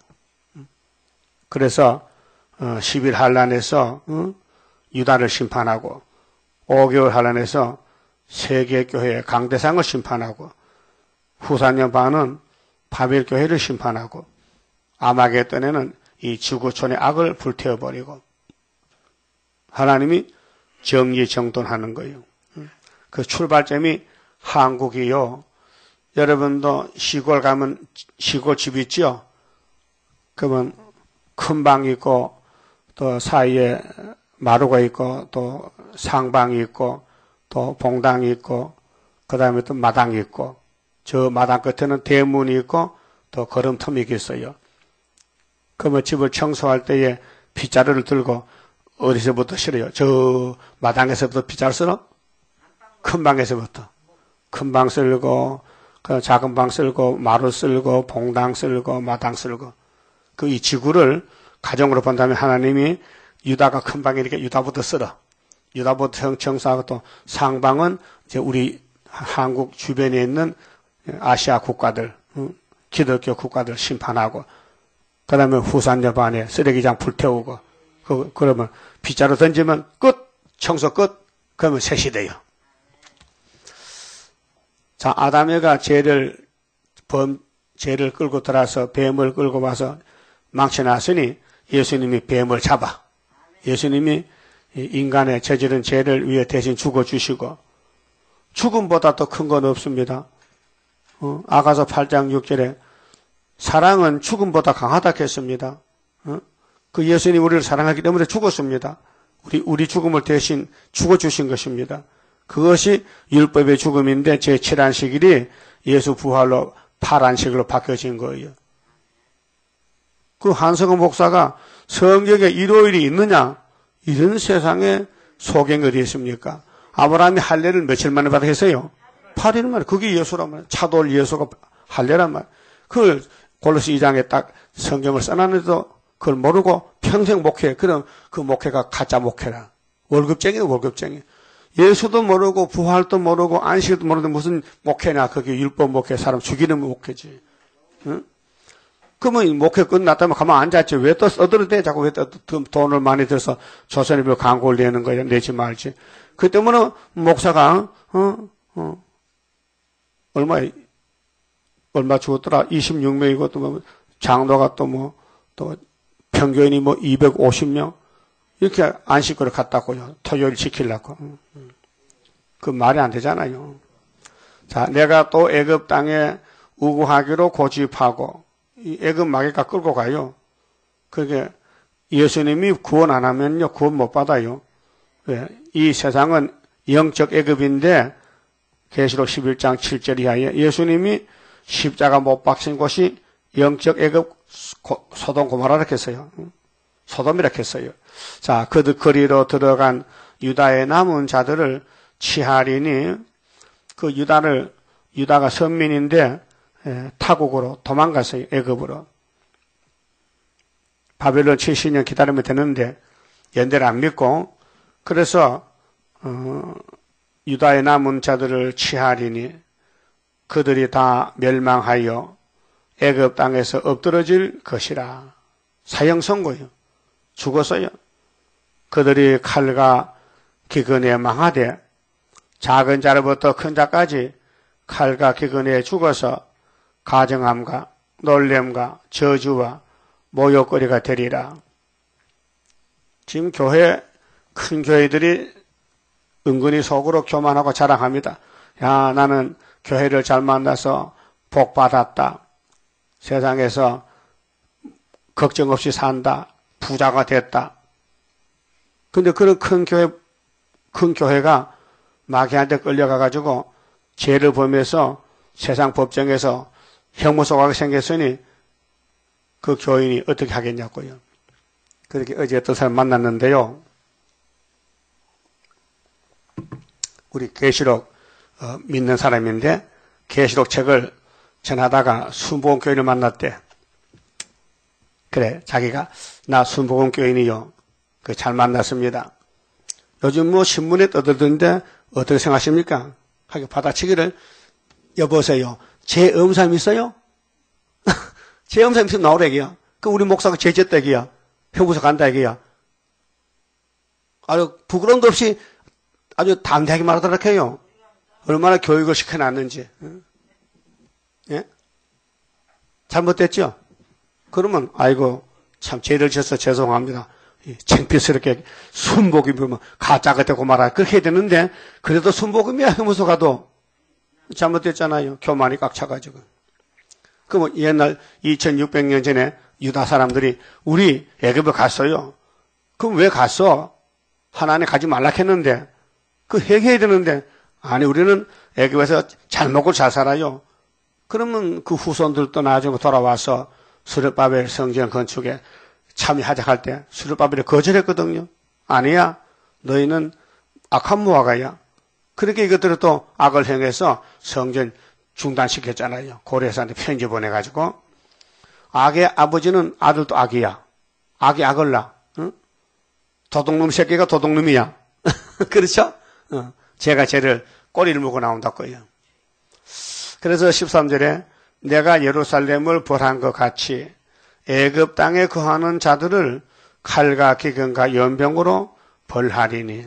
그래서 어, 십일 한란에서 어, 유다를 심판하고, 오 개월 한란에서 세계 교회의 강대상을 심판하고, 후사년 반은 바벨 교회를 심판하고, 아마겟돈에는 이 지구촌의 악을 불태워버리고, 하나님이 정리정돈하는 거예요. 그 출발점이 한국이요. 여러분도 시골 가면 시골 집 있죠? 그러면 큰 방이 있고, 또 사이에 마루가 있고, 또 상방이 있고, 또 봉당이 있고, 그 다음에 또 마당이 있고, 저 마당 끝에는 대문이 있고, 또 걸음터미 있어요. 그러면 집을 청소할 때에 빗자루를 들고 어디서부터 실어요? 저 마당에서부터 빗자루 쓸어? 큰 방에서부터. 큰 방 쓸고, 그 작은 방 쓸고, 마루 쓸고, 봉당 쓸고, 마당 쓸고. 그 이 지구를 가정으로 본다면 하나님이 유다가 큰 방이니까 유다부터 쓸어. 유다부터 청소하고, 또 상방은 이제 우리 한국 주변에 있는 아시아 국가들, 기독교 국가들 심판하고, 그 다음에 후산여 반에 쓰레기장 불태우고, 그, 그러면 빗자루 던지면 끝! 청소 끝! 그러면 셋이 돼요. 자, 아담에가 죄를, 범, 죄를 끌고 들어와서 뱀을 끌고 와서 망쳐놨으니 예수님이 뱀을 잡아. 예수님이 인간의 저지른 죄를 위해 대신 죽어주시고, 죽음보다 더 큰 건 없습니다. 어, 아가서 팔 장 육 절에 사랑은 죽음보다 강하다 했습니다. 어? 그 예수님 우리를 사랑하기 때문에 죽었습니다. 우리, 우리 죽음을 대신 죽어주신 것입니다. 그것이 율법의 죽음인데 제칠 안식일이 예수 부활로 팔 안식일로 바뀌어진 거예요. 그 한성은 목사가 성경에 일요일이 있느냐? 이런 세상에 소경이 어디 있습니까? 아브라함이 할례를 며칠 만에 받았어요? 팔 일 만에. 그게 예수란 말이에요. 차돌 예수가 할례란 말이에요. 그걸 골로새 이 장에 딱 성경을 써놨는데도 그걸 모르고 평생 목회. 그럼 그 목회가 가짜 목회라. 월급쟁이는 월급쟁이. 예수도 모르고 부활도 모르고 안식도 모르는데 무슨 목회냐. 그게 율법 목회, 사람 죽이는 목회지. 응? 그러면 목회 끝났다면 가만 앉았지. 왜 또 써들어대? 자꾸 왜 또 돈을 많이 들어서 조선일보 광고를 내는 거야. 내지 말지. 그 때문에 목사가 어? 어? 얼마 얼마 죽었더라? 이십육 명이고 또 뭐 장로가 또 뭐 또 평교인이 뭐 이백오십 명 이렇게 안식구를 갖다고요. 토요일 지키려고. 그 말이 안 되잖아요. 자, 내가 또 애굽 땅에 우구하기로 고집하고 이 애굽 마귀가 끌고 가요. 그게 예수님이 구원 안 하면요 구원 못 받아요. 왜? 이 세상은 영적 애굽인데 계시록 십일 장 칠 절 이하에 예수님이 십자가 못 박힌 곳이 영적 애굽 소돔 고모라라 했어요. 소돔이라 했어요. 자, 그 거리로 들어간 유다의 남은 자들을 치하리니 그 유다를 유다가 선민인데 예, 타국으로 도망갔어요. 애굽으로. 바벨론 칠십 년 기다리면 되는데 연대를 안 믿고 그래서 어, 유다의 남은 자들을 치하리니 그들이 다 멸망하여 애굽 땅에서 엎드러질 것이라. 사형 선고요. 죽었어요. 그들이 칼과 기근에 망하되 작은 자로부터 큰 자까지 칼과 기근에 죽어서 가정함과 놀램과 저주와 모욕거리가 되리라. 지금 교회, 큰 교회들이 은근히 속으로 교만하고 자랑합니다. 야, 나는 교회를 잘 만나서 복 받았다. 세상에서 걱정 없이 산다. 부자가 됐다. 근데 그런 큰 교회, 큰 교회가 마귀한테 끌려가가지고 죄를 범해서 세상 법정에서 형무소가 생겼으니 그 교인이 어떻게 하겠냐고요. 그렇게 어제 어떤 사람 만났는데요. 우리 계시록 어, 믿는 사람인데 계시록 책을 전하다가 순복음교인을 만났대. 그래, 자기가 나 순복음교인이요. 그 잘 만났습니다. 요즘 뭐 신문에 떠들던데 어떻게 생각하십니까? 하게 받아치기를 여보세요. 제 음삼 있어요? 제 음삼 있으면 나오라 얘기야. 그 우리 목사가 제졌다 얘기야. 형부서 간다 얘기야. 아주 부끄러움도 없이 아주 담대하게 말하도록 해요. 얼마나 교육을 시켜놨는지. 예? 잘못됐죠? 그러면 아이고 참 죄를 져서 죄송합니다. 창피스럽게 순복음이면 가짜가 되고 말아. 그렇게 해야 되는데 그래도 순복음이야 형무소 가도 잘못됐잖아요. 교만이 꽉 차가지고. 그럼 옛날 이천육백 년 전에 유다 사람들이 우리 애굽에 갔어요. 그럼 왜 갔어? 하나님 가지 말라 했는데 그 회개해야 되는데 아니 우리는 애굽에서 잘 먹고 잘 살아요. 그러면 그 후손들도 나중에 돌아와서 스룹바벨 성전 건축에 참여하자 할 때 스룹바벨이 거절했거든요. 아니야. 너희는 악한 무화과야. 그렇게 이것들을 또 악을 행해서 성전 중단시켰잖아요. 고레산한테 편지 보내가지고. 악의 아버지는 아들도 악이야. 악이 악을 낳아. 응? 도둑놈 새끼가 도둑놈이야. 그렇죠? 어. 제가 쟤를 꼬리를 물고 나온다고요. 그래서 십삼 절에 내가 예루살렘을 벌한 것 같이 애굽 땅에 거하는 자들을 칼과 기근과 연병으로 벌하리니.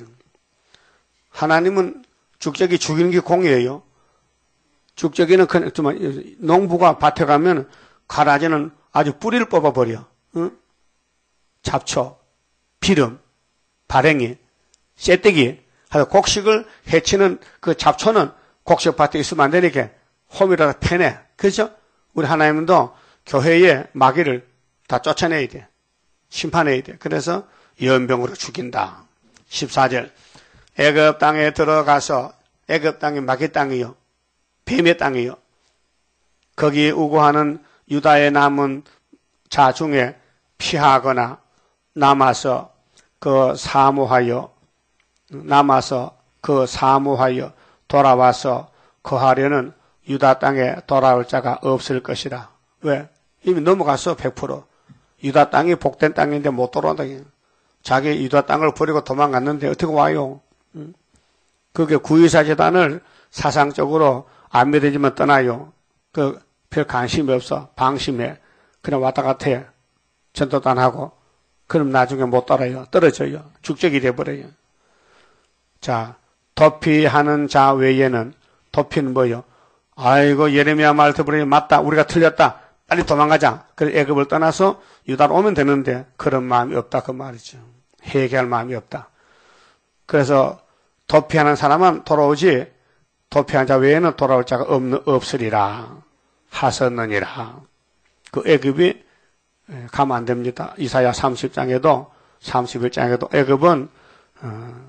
하나님은 죽적이 죽이는 게 공이에요. 죽적이는 농부가 밭에 가면 가라지는 아주 뿌리를 뽑아버려. 응? 잡초, 비름, 발행이, 쇠떼기, 곡식을 해치는 그 잡초는 곡식 밭에 있으면 안 되니까 홈이라도 패내. 그렇죠? 우리 하나님도 교회에 마귀를 다 쫓아내야 돼. 심판해야 돼. 그래서 연병으로 죽인다. 십사 절 애굽 땅에 들어가서 애굽 땅이 마귀 땅이요. 뱀의 땅이요. 거기에 우고하는 유다의 남은 자 중에 피하거나 남아서 그 사모하여 남아서 그 사모하여 돌아와서 거하려는 유다 땅에 돌아올 자가 없을 것이라. 왜? 이미 넘어갔어. 백 퍼센트. 유다 땅이 복된 땅인데 못 돌아온다. 자기 유다 땅을 버리고 도망갔는데 어떻게 와요? 그게 구이사재단을 사상적으로 안 믿어지면 떠나요. 그 별 관심이 없어. 방심해. 그냥 왔다 갔다 해. 전도도 안 하고. 그럼 나중에 못 따라요. 떨어져요. 죽적이 돼버려요. 자, 도피하는 자 외에는 도피는 뭐요? 아이고 예레미야 말 들어보니 맞다. 우리가 틀렸다. 빨리 도망가자. 그래서 애굽을 떠나서 유다로 오면 되는데 그런 마음이 없다 그 말이죠. 회개할 마음이 없다. 그래서 도피하는 사람은 돌아오지 도피한 자 외에는 돌아올 자가 없, 없으리라. 하셨느니라. 그 애굽이 가면 안 됩니다. 이사야 삼십 장에도 삼십일 장에도 애굽은 어,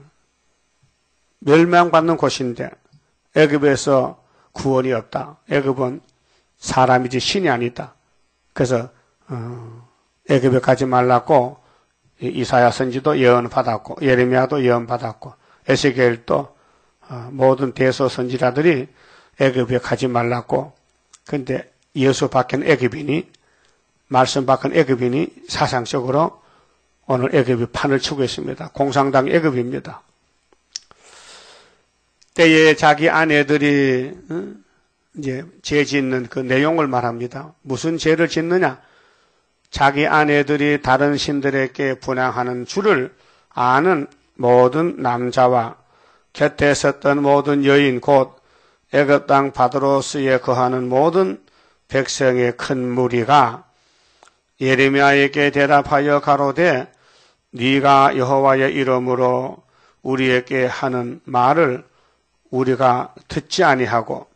멸망받는 곳인데 애굽에서 구원이 없다. 애굽은 사람이지 신이 아니다. 그래서 어, 애굽에 가지 말라고 이사야 선지도 예언 받았고 예레미야도 예언 받았고 에스겔도 어, 모든 대소 선지자들이 애굽에 가지 말라고. 근데 예수 밖에는 애굽이니 말씀 밖은 애굽이니 사상적으로 오늘 애굽이 판을 치고 있습니다. 공산당 애굽입니다. 때에 자기 아내들이 이제 죄 짓는 그 내용을 말합니다. 무슨 죄를 짓느냐? 자기 아내들이 다른 신들에게 분향하는 줄을 아는 모든 남자와 곁에 섰던 모든 여인 곧 애굽 땅 바드로스에 거하는 모든 백성의 큰 무리가 예레미야에게 대답하여 가로되 네가 여호와의 이름으로 우리에게 하는 말을 우리가 듣지 아니하고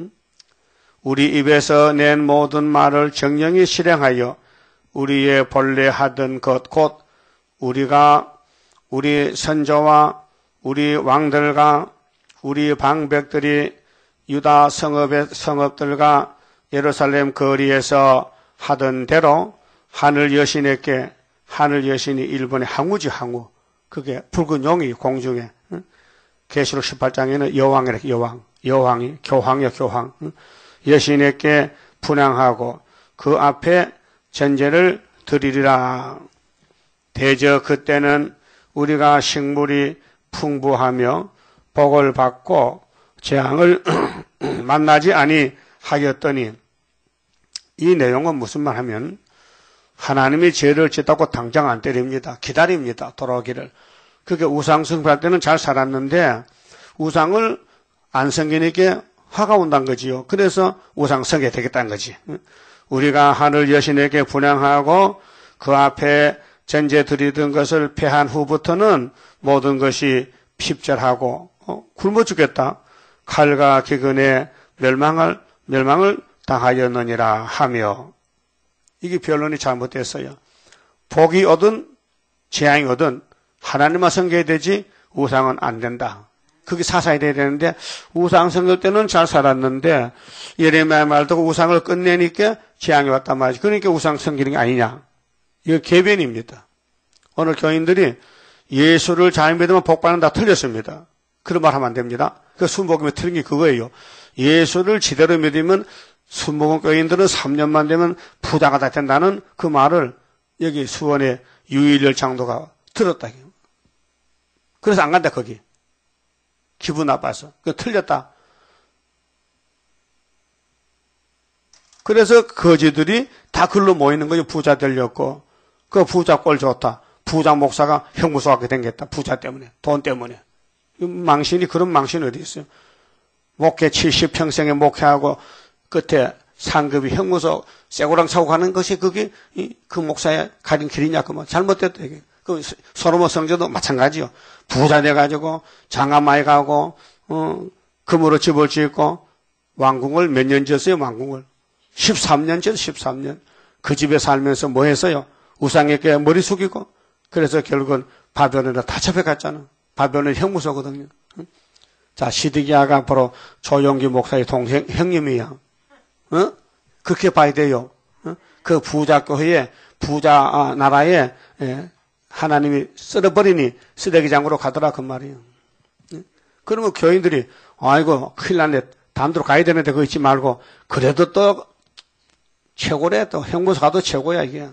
우리 입에서 낸 모든 말을 정령히 실행하여 우리의 본래 하던 것 곧 우리가 우리 선조와 우리 왕들과 우리 방백들이 유다 성읍의 성읍들과 예루살렘 거리에서 하던 대로 하늘 여신에게 하늘 여신이 일본의 항우지 항우 그게 붉은 용이 공중에 계시록 십팔 장에는 여왕이라 여왕 여왕이 교황이야 교황 여신에게 분향하고 그 앞에 전제를 드리리라. 대저 그때는 우리가 식물이 풍부하며 복을 받고 재앙을 만나지 아니하였더니 이 내용은 무슨 말 하면 하나님이 죄를 짓다고 당장 안 때립니다. 기다립니다. 돌아오기를. 그게 우상 숭배할 때는 잘 살았는데 우상을 안 섬기니까 화가 온다는 거지요. 그래서 우상 섬겨야 되겠다는 거지. 우리가 하늘 여신에게 분향하고 그 앞에 전제 드리던 것을 패한 후부터는 모든 것이 핍절하고 어, 굶어 죽겠다. 칼과 기근에 멸망을 멸망을 당하였느니라 하며 이게 변론이 잘못됐어요. 복이 오든 재앙이 오든 하나님만 섬겨야 되지 우상은 안 된다. 그게 사사야 돼야 되는데 우상 섬길 때는 잘 살았는데 예레미야 말 듣고 우상을 끝내니까 재앙이 왔단 말이지. 그러니까 우상 섬기는 게 아니냐. 이거 개변입니다. 오늘 교인들이 예수를 잘 믿으면 복 받는다 틀렸습니다. 그런 말 하면 안 됩니다. 그 순복음에 틀린 게 그거예요. 예수를 제대로 믿으면 순복음 교인들은 삼 년만 되면 부자가 다 된다는 그 말을 여기 수원의 유일열 장로가 들었다. 그래서 안 간다 거기. 기분 나빠서. 그 틀렸다. 그래서 거지들이 다 글로 모이는 거죠. 부자 되려고. 그 부자 꼴 좋다. 부자 목사가 형무소하게 생겼다. 부자 때문에. 돈 때문에. 망신이 그런 망신이 어디 있어요. 목회 칠십 평생에 목회하고 끝에 상급이 형무소 쇠고랑 사고 가는 것이 그게 그 목사의 가진 길이냐. 그 뭐 잘못됐다. 이게. 그 소로몬 성전도 마찬가지요. 부자 돼가지고 장가 많이 가고 어, 금으로 집을 짓고 왕궁을 몇 년 지었어요. 왕궁을 십삼 년 지었어요. 십삼 년. 그 집에 살면서 뭐 했어요? 우상에게 머리 숙이고 그래서 결국은 바벨론에 다 잡혀갔잖아. 바벨론은 형무소거든요. 자, 시드기야가 앞으로 조용기 목사의 동생 형님이야. 어? 그렇게 봐야 돼요. 어? 그 부자 교회에 부자 나라에 예, 하나님이 쓸어버리니 쓰레기장으로 가더라 그 말이에요. 예? 그러면 교인들이 아이고 큰일 났네. 담으로 가야 되는데 그거 있지 말고 그래도 또 최고래. 또 형무소 가도 최고야 이게.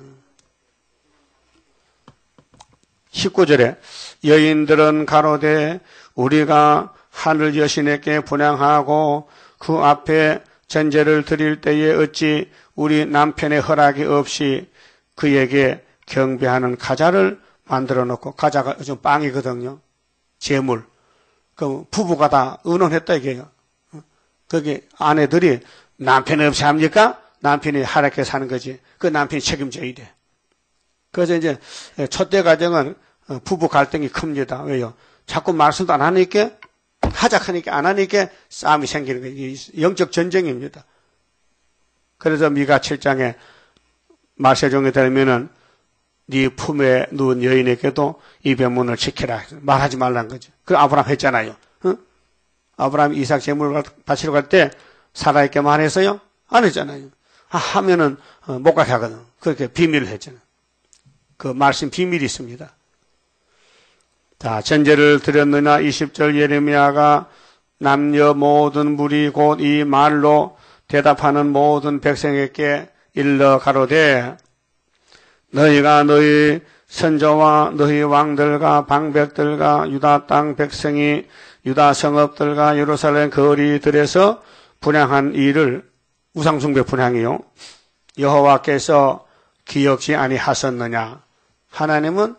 십구 절에 여인들은 가로되 우리가 하늘 여신에게 분향하고 그 앞에 전제를 드릴 때에 어찌 우리 남편의 허락이 없이 그에게 경배하는 가자를 만들어 놓고 가자가 요즘 빵이거든요. 재물. 그 부부가 다 의논했다 이게요. 거기 아내들이 남편 없이 합니까? 남편이 하락해 사는 거지. 그 남편이 책임져야 돼. 그래서 이제 첫째 가정은 부부 갈등이 큽니다. 왜요? 자꾸 말씀도 안 하니까 하작하니까 안 하니까 싸움이 생기는 거예요. 영적 전쟁입니다. 그래서 미가 칠 장에 말세종에 들면은 네 품에 누운 여인에게도 입의 문을 지키라. 말하지 말라는 거죠. 그 아브라함 했잖아요. 어? 아브라함 이삭 제물 바치러 갈 때 사라에게 말했어요? 안 했잖아요. 아, 하면은 못 가게 하거든. 그렇게 비밀을 했잖아요. 그 말씀 비밀이 있습니다. 자, 전제를 드렸느냐 이십 절 예레미야가 남녀 모든 무리 곧 이 말로 대답하는 모든 백성에게 일러 가로되 너희가 너희 선조와 너희 왕들과 방백들과 유다 땅 백성이 유다 성읍들과 예루살렘 거리들에서 분향한 일을 우상숭배 분향이요. 여호와께서 기억지 아니하셨느냐. 하나님은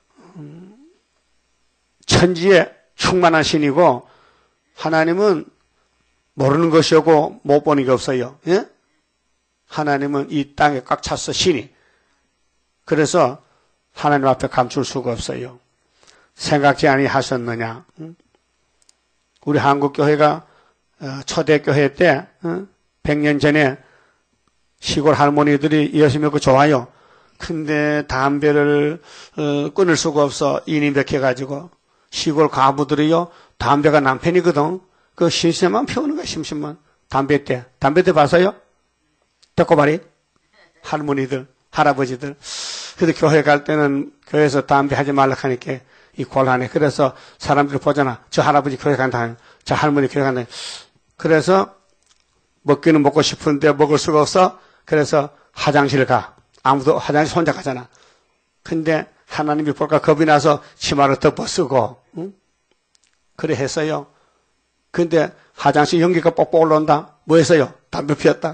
천지에 충만한 신이고 하나님은 모르는 것이 없고 못 보는 게 없어요. 예? 하나님은 이 땅에 꽉 찼어 신이. 그래서 하나님 앞에 감출 수가 없어요. 생각지 아니하셨느냐. 우리 한국교회가 초대교회 때 백 년 전에 시골 할머니들이 예수 믿고 좋아요. 근데 담배를 끊을 수가 없어. 인임백해가지고 시골 가부들이요. 담배가 남편이거든. 그 심심만 피우는 거야. 심심만. 담배 때. 담배 때 봐서요. 데꼬바리 할머니들 할아버지들. 그래도 교회 갈 때는 교회에서 담배 하지 말라 하니까 이 곤란해. 그래서 사람들이 보잖아. 저 할아버지 교회 간다. 저 할머니 교회 간다. 그래서 먹기는 먹고 싶은데 먹을 수가 없어. 그래서 화장실 가. 아무도 화장실 혼자 가잖아. 근데 하나님이 볼까 겁이 나서 치마를 덮어 쓰고, 응? 그래 했어요. 근데 화장실 연기가 뻑뻑 올라온다. 뭐 했어요? 담배 피웠다.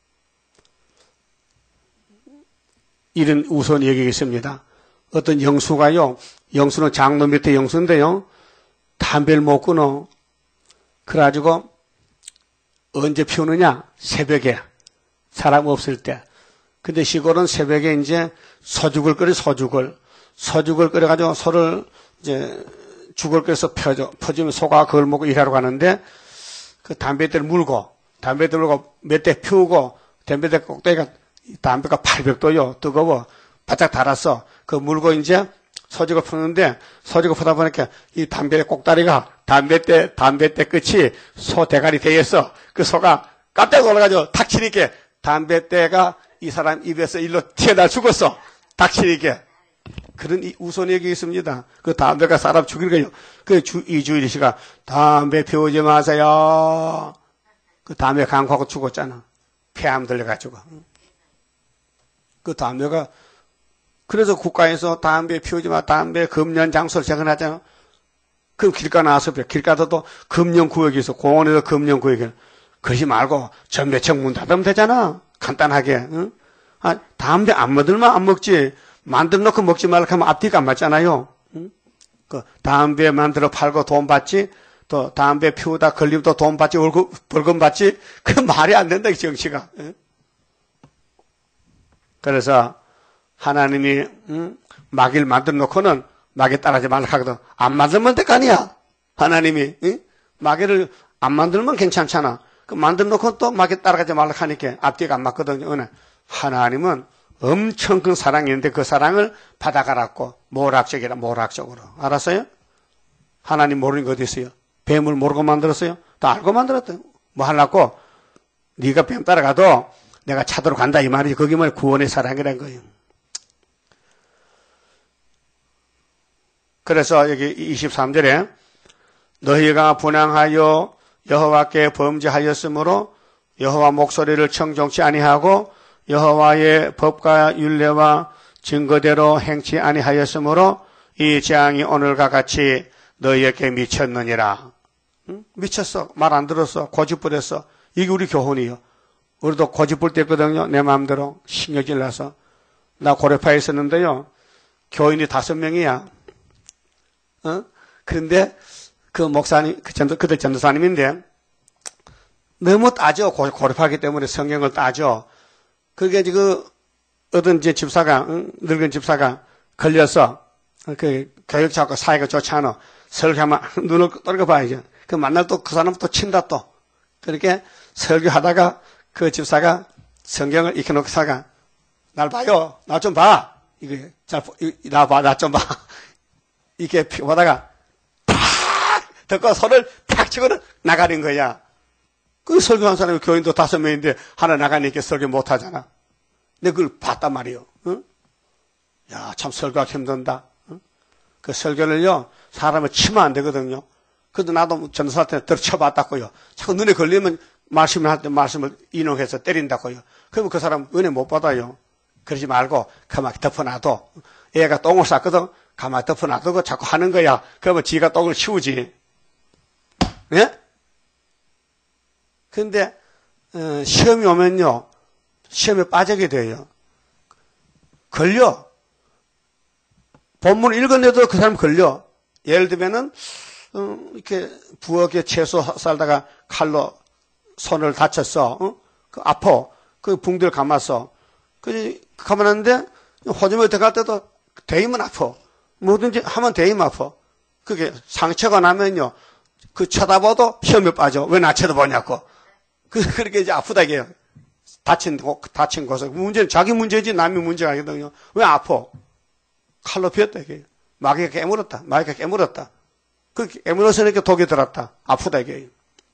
이런 우스운 얘기가 있습니다. 어떤 영수가요, 영수는 장로 밑에 영수인데요, 담배를 못 끊어. 그래가지고, 언제 피우느냐? 새벽에. 사람 없을 때. 근데 시골은 새벽에 이제 소죽을 끓여, 소죽을. 소죽을 끓여가지고 소를 이제 죽을 끓여서 펴줘. 퍼주면 소가 그걸 먹고 일하러 가는데, 그 담배대를 물고, 담배대 물고 몇 대 피우고, 담배대 꼭대기가, 담배가 팔백 도요. 뜨거워. 바짝 달았어. 그 물고 이제 소죽을 푸는데, 소죽을 푸다 보니까 이 담배 꼭다리가 담배대, 담배대 끝이 소 대가리 대였어. 그 소가 깜짝 놀라가지고 탁 치니까 담배대가 이 사람 입에서 일로 튀어나와 죽었어. 탁 치니까. 그런 이 우스운 얘기 있습니다. 그 담배가 사람 죽이는 거예요. 그 주, 이주일 씨가 담배 피우지 마세요. 그 담배 강구하고 죽었잖아. 폐암 들려가지고. 그 담배가, 그래서 국가에서 담배 피우지 마, 담배 금연 장소를 제한하잖아. 그럼 길가 나와서 그래. 길가도 금연 구역이 있어. 공원에서 금연 구역이. 그러지 말고 전매청 문 닫으면 되잖아. 간단하게. 응? 아, 담배 안 먹들면 안 먹지. 만들어 놓고 먹지 말라 하면 앞뒤가 안 맞잖아요. 응? 그 담배 만들어 팔고 돈 받지. 또 담배 피우다 걸리면 또 돈 받지. 월급, 벌금 받지. 그 말이 안 된다, 이 정치가. 응? 그래서 하나님이 응? 마귀를 만들어 놓고는 마귀 따라하지 말라 하거든. 안 만들면 될 거 아니야. 하나님이 응? 마귀를 안 만들면 괜찮잖아. 그 만들어 놓고 또 마귀 따라가지 말라 하니까 앞뒤가 안 맞거든요. 하나님은 엄청 큰 사랑이 있는데 그 사랑을 받아가라고 모락적이라 모락적으로. 알았어요? 하나님 모르는 거 어디 있어요? 뱀을 모르고 만들었어요? 다 알고 만들었대요. 뭐 하려고? 네가 뱀 따라가도 내가 찾으러 간다 이 말이지. 그게 뭐 구원의 사랑이라는 거예요. 그래서 여기 이십삼 절에 너희가 분향하여 여호와께 범죄하였으므로 여호와 목소리를 청종치 아니하고 여호와의 법과 율례와 증거대로 행치 아니하였으므로 이 재앙이 오늘과 같이 너희에게 미쳤느니라. 응? 미쳤어. 말 안 들었어. 고집부렸어. 이게 우리 교훈이요. 우리도 고집부릴 때 있거든요. 내 마음대로 신경질 나서. 나 고려파에 있었는데요. 교인이 다섯 명이야. 어? 그런데 그 목사님, 그 전도, 그들 전도사님인데 너무 따져. 고립하기 때문에 성경을 따져. 그게 지금 어떤 제 집사가, 응? 늙은 집사가 걸려서 그 교육 잡고 사이가 좋지 않아. 설교하면 눈을 떨고 봐야죠. 그 만날 또 그 사람 또 친다 또. 그렇게 설교하다가 그 집사가 성경을 익혀놓고 사가 날 봐요. 나 좀 봐. 이게 잘, 나 봐. 나 좀 봐. 이렇게 보다가 팍! 듣고 손을 탁 치고는 나가는 거야. 그 설교한 사람이 교인도 다섯 명인데 하나 나가니까 설교 못 하잖아. 내가 그걸 봤단 말이에요. 응? 야, 참 설교하기 힘든다. 응? 그 설교를요, 사람을 치면 안 되거든요. 그래도 나도 전도사한테 들쳐봤다고요. 자꾸 눈에 걸리면 말씀을 할 때 말씀을 인용해서 때린다고요. 그러면 그 사람 은혜 못 받아요. 그러지 말고 가만히 덮어놔도. 애가 똥을 쌌거든. 가만히 덮어놔두고 자꾸 하는 거야. 그러면 지가 똥을 치우지. 예? 그런데 어, 시험이 오면요, 시험에 빠지게 돼요. 걸려. 본문을 읽어내도 그 사람 걸려. 예를 들면은 어, 이렇게 부엌에 채소 썰다가 칼로 손을 다쳤어. 어? 그 아파. 그 붕들 감았어. 그 가만한데 호주머니 들어갈 때도 대이면 아파. 뭐든지 하면 대이면 아파. 그게 상처가 나면요, 그 쳐다봐도 시험에 빠져. 왜 나 쳐다보냐고. 그 그렇게 이제 아프다 이게요. 다친 다친 곳에 문제는 자기 문제지 남의 문제가 아니거든요. 왜 아파? 칼로 피었다 이게. 마귀가 깨물었다. 마귀가 깨물었다. 그 깨물어서 이렇게 독이 들었다. 아프다 이게.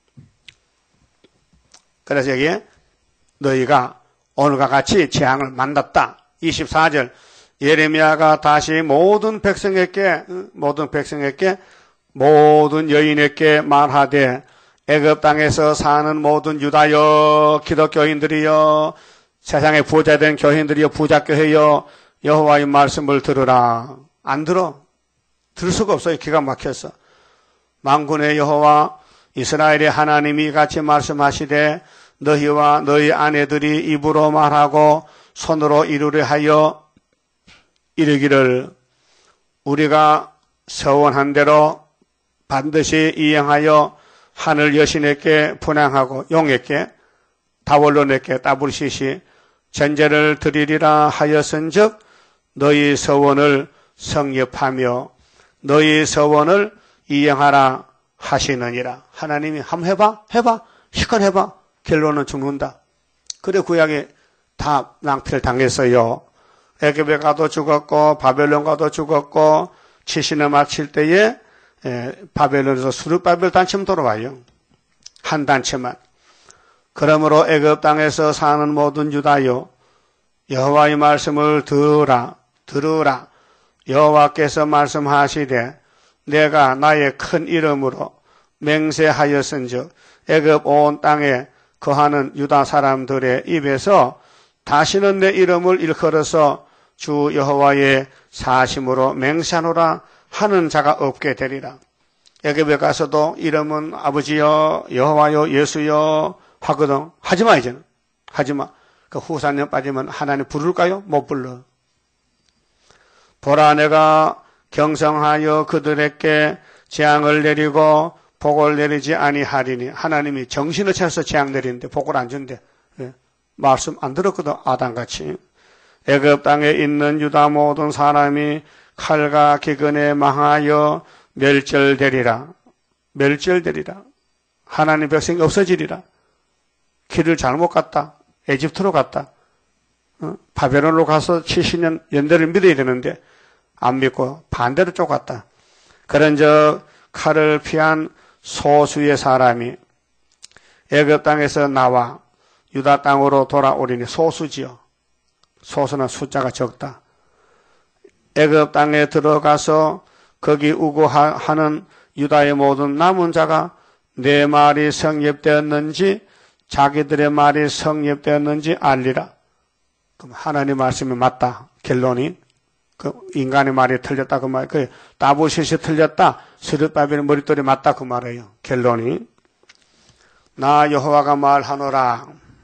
그래서 여기에 너희가 오늘과 같이 재앙을 만났다. 이십사 절 예레미야가 다시 모든 백성에게 모든 백성에게 모든 여인에게 말하되 애굽 땅에서 사는 모든 유다여 기독교인들이여 세상의 부자된 교인들이여 부자교회여 여호와의 말씀을 들으라. 안 들어. 들을 수가 없어요. 기가 막혀서. 만군의 여호와 이스라엘의 하나님이 같이 말씀하시되 너희와 너희 아내들이 입으로 말하고 손으로 이루려 하여 이르기를 우리가 서원한 대로 반드시 이행하여 하늘 여신에게 분향하고 용에게 다볼론에게 따블시시 전제를 드리리라 하였은즉 너희 서원을 성립하며 너희 서원을 이행하라 하시느니라. 하나님이 한번 해봐 해봐 시간 해봐. 결론은 죽는다. 그래 구약에 다 낭패를 당했어요. 애굽에 가도 죽었고 바벨론 가도 죽었고 칠십을 마칠 때에 에, 바벨론에서 수르바벨 단체만 돌아와요. 한 단체만. 그러므로 애굽 땅에서 사는 모든 유다요 여호와의 말씀을 들으라 들으라. 여호와께서 말씀하시되 내가 나의 큰 이름으로 맹세하였은즉 애굽 온 땅에 거하는 유다 사람들의 입에서 다시는 내 이름을 일컬어서 주 여호와의 사심으로 맹세하노라 하는 자가 없게 되리라. 애굽에 가서도 이름은 아버지여 여호와여 예수여 하거든. 하지마 이제는. 하지마. 그 후사년 빠지면 하나님 부를까요? 못 불러. 보라 내가 경성하여 그들에게 재앙을 내리고 복을 내리지 아니하리니. 하나님이 정신을 차려서 재앙 내리는데 복을 안 준대. 예. 말씀 안 들었거든. 아담같이. 애굽 땅에 있는 유다 모든 사람이 칼과 기근에 망하여 멸절되리라. 멸절되리라. 하나님 백성이 없어지리라. 길을 잘못 갔다. 에집트로 갔다. 어? 바벨론으로 가서 칠십 년 연대를 믿어야 되는데 안 믿고 반대로 쫓았다. 그런즉 칼을 피한 소수의 사람이 애굽 땅에서 나와 유다 땅으로 돌아오리니. 소수지요. 소수는 숫자가 적다. 애굽 땅에 들어가서 거기 우고하는 유다의 모든 남은 자가 내 말이 성립되었는지 자기들의 말이 성립되었는지 알리라. 그럼 하나님 말씀이 맞다. 결론이 그 인간의 말이 틀렸다 그 말. 그 따보시시 틀렸다. 스룹바벨의 머릿돌이 맞다 그 말이에요. 결론이 나 여호와가 말하노라.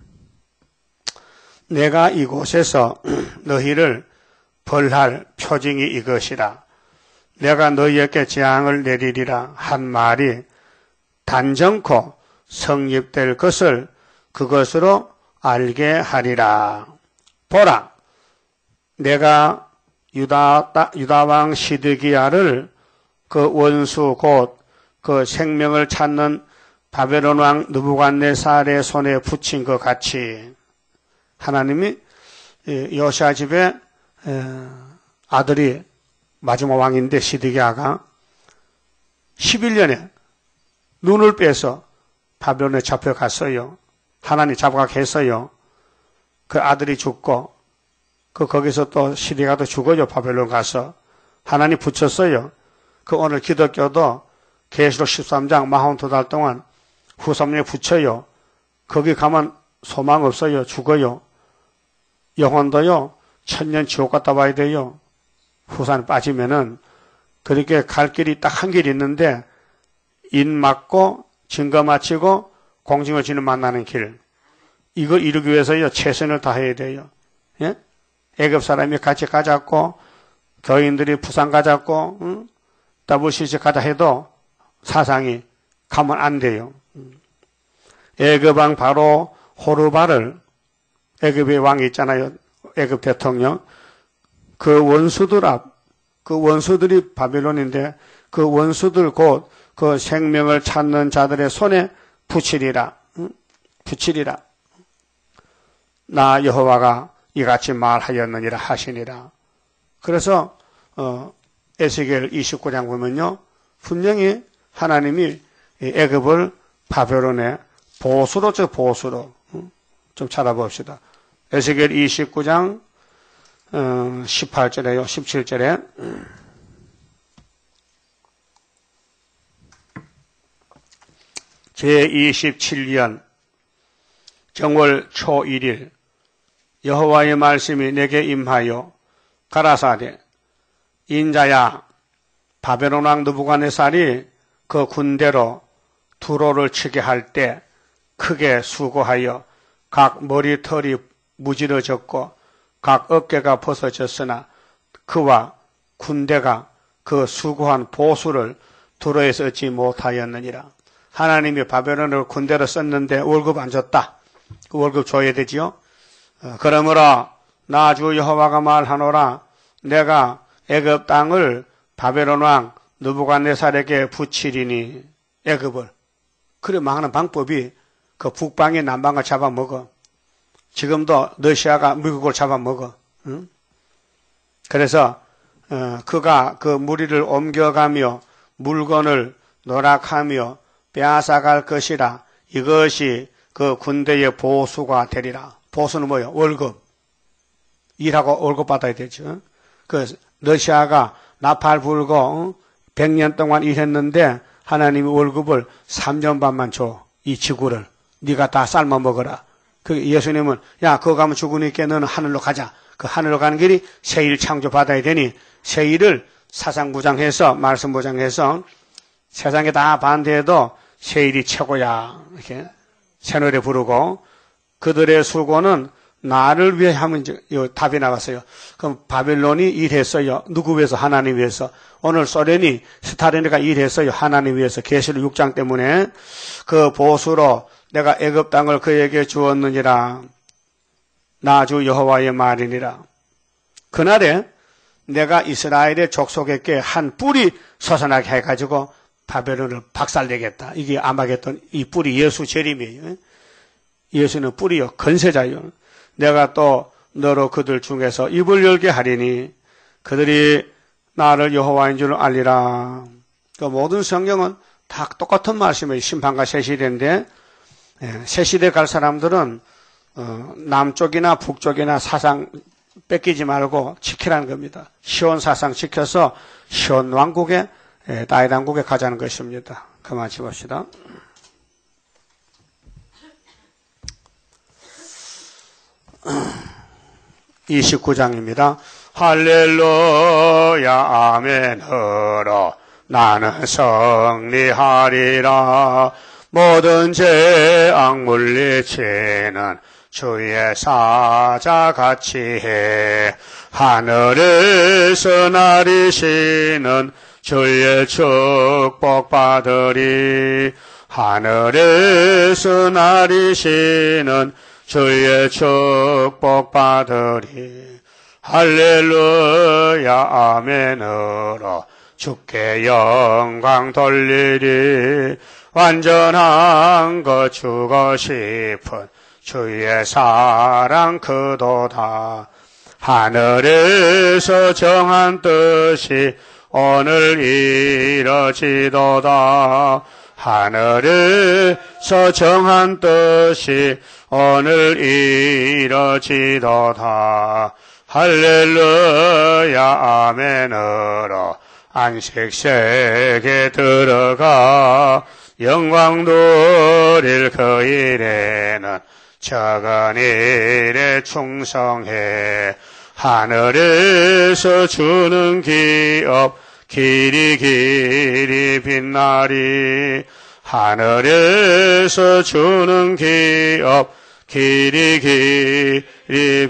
내가 이곳에서 너희를 벌할 표징이 이것이라. 내가 너희에게 재앙을 내리리라 한 말이 단정코 성립될 것을 그것으로 알게 하리라. 보라, 내가 유다, 유다왕 시드기야를 그 원수 곧 그 생명을 찾는 바벨론 왕 느부갓네살의 손에 붙인 것 같이 하나님이 요시야 집에 아들이 마지막 왕인데 시드기야가 십일 년에 눈을 빼서 바벨론에 잡혀갔어요. 하나님 잡아가게 했어요. 그 아들이 죽고 그 거기서 또 시드기야도 죽어요. 바벨론 가서 하나님 붙였어요. 그 오늘 기독교도 계시록 십삼 장 사십이 달 동안 후삼년에 붙여요. 거기 가면 소망 없어요. 죽어요. 영혼도요. 천년 지옥 갔다 와야 돼요. 후산에 빠지면은. 그렇게 갈 길이 딱 한 길이 있는데 인 맞고 증거 마치고 공중의 주님 만나는 길. 이걸 이루기 위해서요, 최선을 다해야 돼요. 예? 애굽 사람이 같이 가자고, 교인들이 부산 가자고, 응? 더블유씨씨 가자 해도 사상이 가면 안 돼요. 애굽 왕 바로 호르바를, 애굽의 왕이 있잖아요. 애굽 대통령. 그 원수들 앞, 그 원수들이 바빌론인데, 그 원수들 곧 그 생명을 찾는 자들의 손에 붙이리라. 응? 붙이리라. 나 여호와가 이같이 말하였느니라 하시니라. 그래서 어, 에스겔 이십구 장 보면요, 분명히 하나님이 애굽을 바벨론의 보수로, 저 보수로 응? 좀 찾아봅시다. 에스겔 이십구 장 어, 십팔 절에요, 십칠 절에 제이십칠 년 정월 초 일 일 여호와의 말씀이 내게 임하여 가라사대 인자야, 바벨론 왕 느부갓네살이 그 군대로 두로를 치게 할 때 크게 수고하여 각 머리털이 무지러졌고 각 어깨가 벗어졌으나 그와 군대가 그 수고한 보수를 두로에서 얻지 못하였느니라. 하나님이 바벨론을 군대로 썼는데 월급 안 줬다. 그 월급 줘야 되지요. 어, 그러므로 나 주 여호와가 말하노라. 내가 애굽 땅을 바벨론 왕 느부갓네살에게 붙이리니. 애굽을. 그래 망하는 방법이 그 북방의 남방을 잡아먹어. 지금도 러시아가 미국을 잡아먹어. 응? 그래서 어, 그가 그 무리를 옮겨가며 물건을 노락하며 빼앗아갈 것이라. 이것이 그 군대의 보수가 되리라. 보수는 뭐예요? 월급. 일하고 월급 받아야 되죠. 그 러시아가 나팔 불고 백 년 동안 일했는데 하나님이 월급을 삼 년 반만 줘. 이 지구를. 네가 다 삶아 먹어라. 그 예수님은 야 그거 가면 죽으니까 너는 하늘로 가자. 그 하늘로 가는 길이 새 일 창조 받아야 되니 새 일을 사상무장해서 말씀무장해서 세상에 다 반대해도 새 일이 최고야. 이렇게 새 노래 부르고 그들의 수고는 나를 위해 하면 이제 답이 나왔어요. 그럼 바빌론이 일했어요. 누구 위해서? 하나님 위해서. 오늘 소련이 스타린이가 일했어요. 하나님 위해서. 계시록 육 장 때문에 그 보수로 내가 애굽 땅을 그에게 주었느니라. 나 주 여호와의 말이니라. 그날에 내가 이스라엘의 족속에게 한 뿔이 솟아나게 해가지고 바벨론을 박살내겠다. 이게 아마겟돈 이 뿔이 예수 재림이에요. 예수는 뿔이요 건세자요. 내가 또 너로 그들 중에서 입을 열게 하리니 그들이 나를 여호와인 줄 알리라. 그 모든 성경은 다 똑같은 말씀이에요. 심판과 새시대인데 새시대 갈 사람들은 어, 남쪽이나 북쪽이나 사상 뺏기지 말고 지키라는 겁니다. 시온 사상 지켜서 시온 왕국에 다윗 왕국에 가자는 것입니다. 그만 짚읍시다. 이십구 장입니다. 할렐루야 아멘으로 나는 승리하리라. 모든 죄악 물리치는 주의 사자같이 해. 하늘에서 나리시는 주의 축복 받으리. 하늘에서 나리시는 주의 축복 받으리. 할렐루야 아멘으로 주께 영광 돌리리. 완전한 것 주고 싶은 주의 사랑 크도다. 하늘에서 정한 뜻이 오늘 이뤄지도다. 하늘에서 정한 뜻이 오늘 이뤄지도다. 할렐루야 아멘으로 안식세계 들어가 영광 누릴 그 일에는 적은 일에 충성해. 하늘에서 주는 기업 길이 길이 빛나리. 하늘에서 주는 기업 길이 길이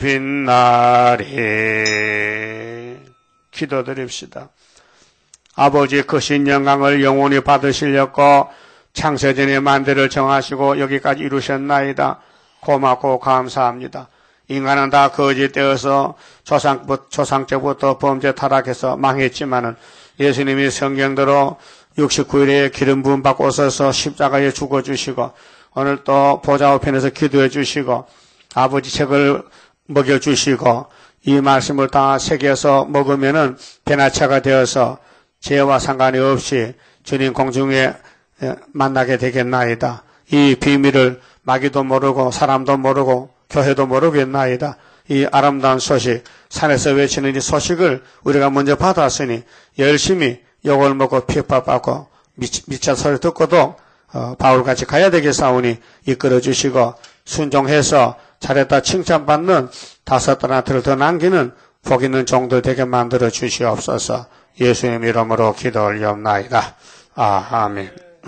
빛나리. 기도드립시다. 아버지 크신 영광을 영원히 받으시려고 창세전에 만대를 정하시고 여기까지 이루셨나이다. 고맙고 감사합니다. 인간은 다 거짓되어서 조상, 조상적부터 범죄 타락해서 망했지만은 예수님이 성경대로 육십구 일에 기름 부음 받고 오셔서 십자가에 죽어주시고 오늘 또 보좌 우편에서 기도해 주시고 아버지 책을 먹여주시고 이 말씀을 다 새겨서 먹으면은 변화차가 되어서 죄와 상관이 없이 주님 공중에 만나게 되겠나이다. 이 비밀을 마귀도 모르고 사람도 모르고 교회도 모르겠나이다. 이 아름다운 소식, 산에서 외치는 이 소식을 우리가 먼저 받았으니 열심히 욕을 먹고 핍박받고 미쳐 소리 듣고도 어, 바울같이 가야 되겠사오니 이끌어주시고 순종해서 잘했다 칭찬받는 다섯 달란트를 더 남기는 복 있는 종들 되게 만들어 주시옵소서. 예수님 이름으로 기도 올리옵나이다. 아, 아멘.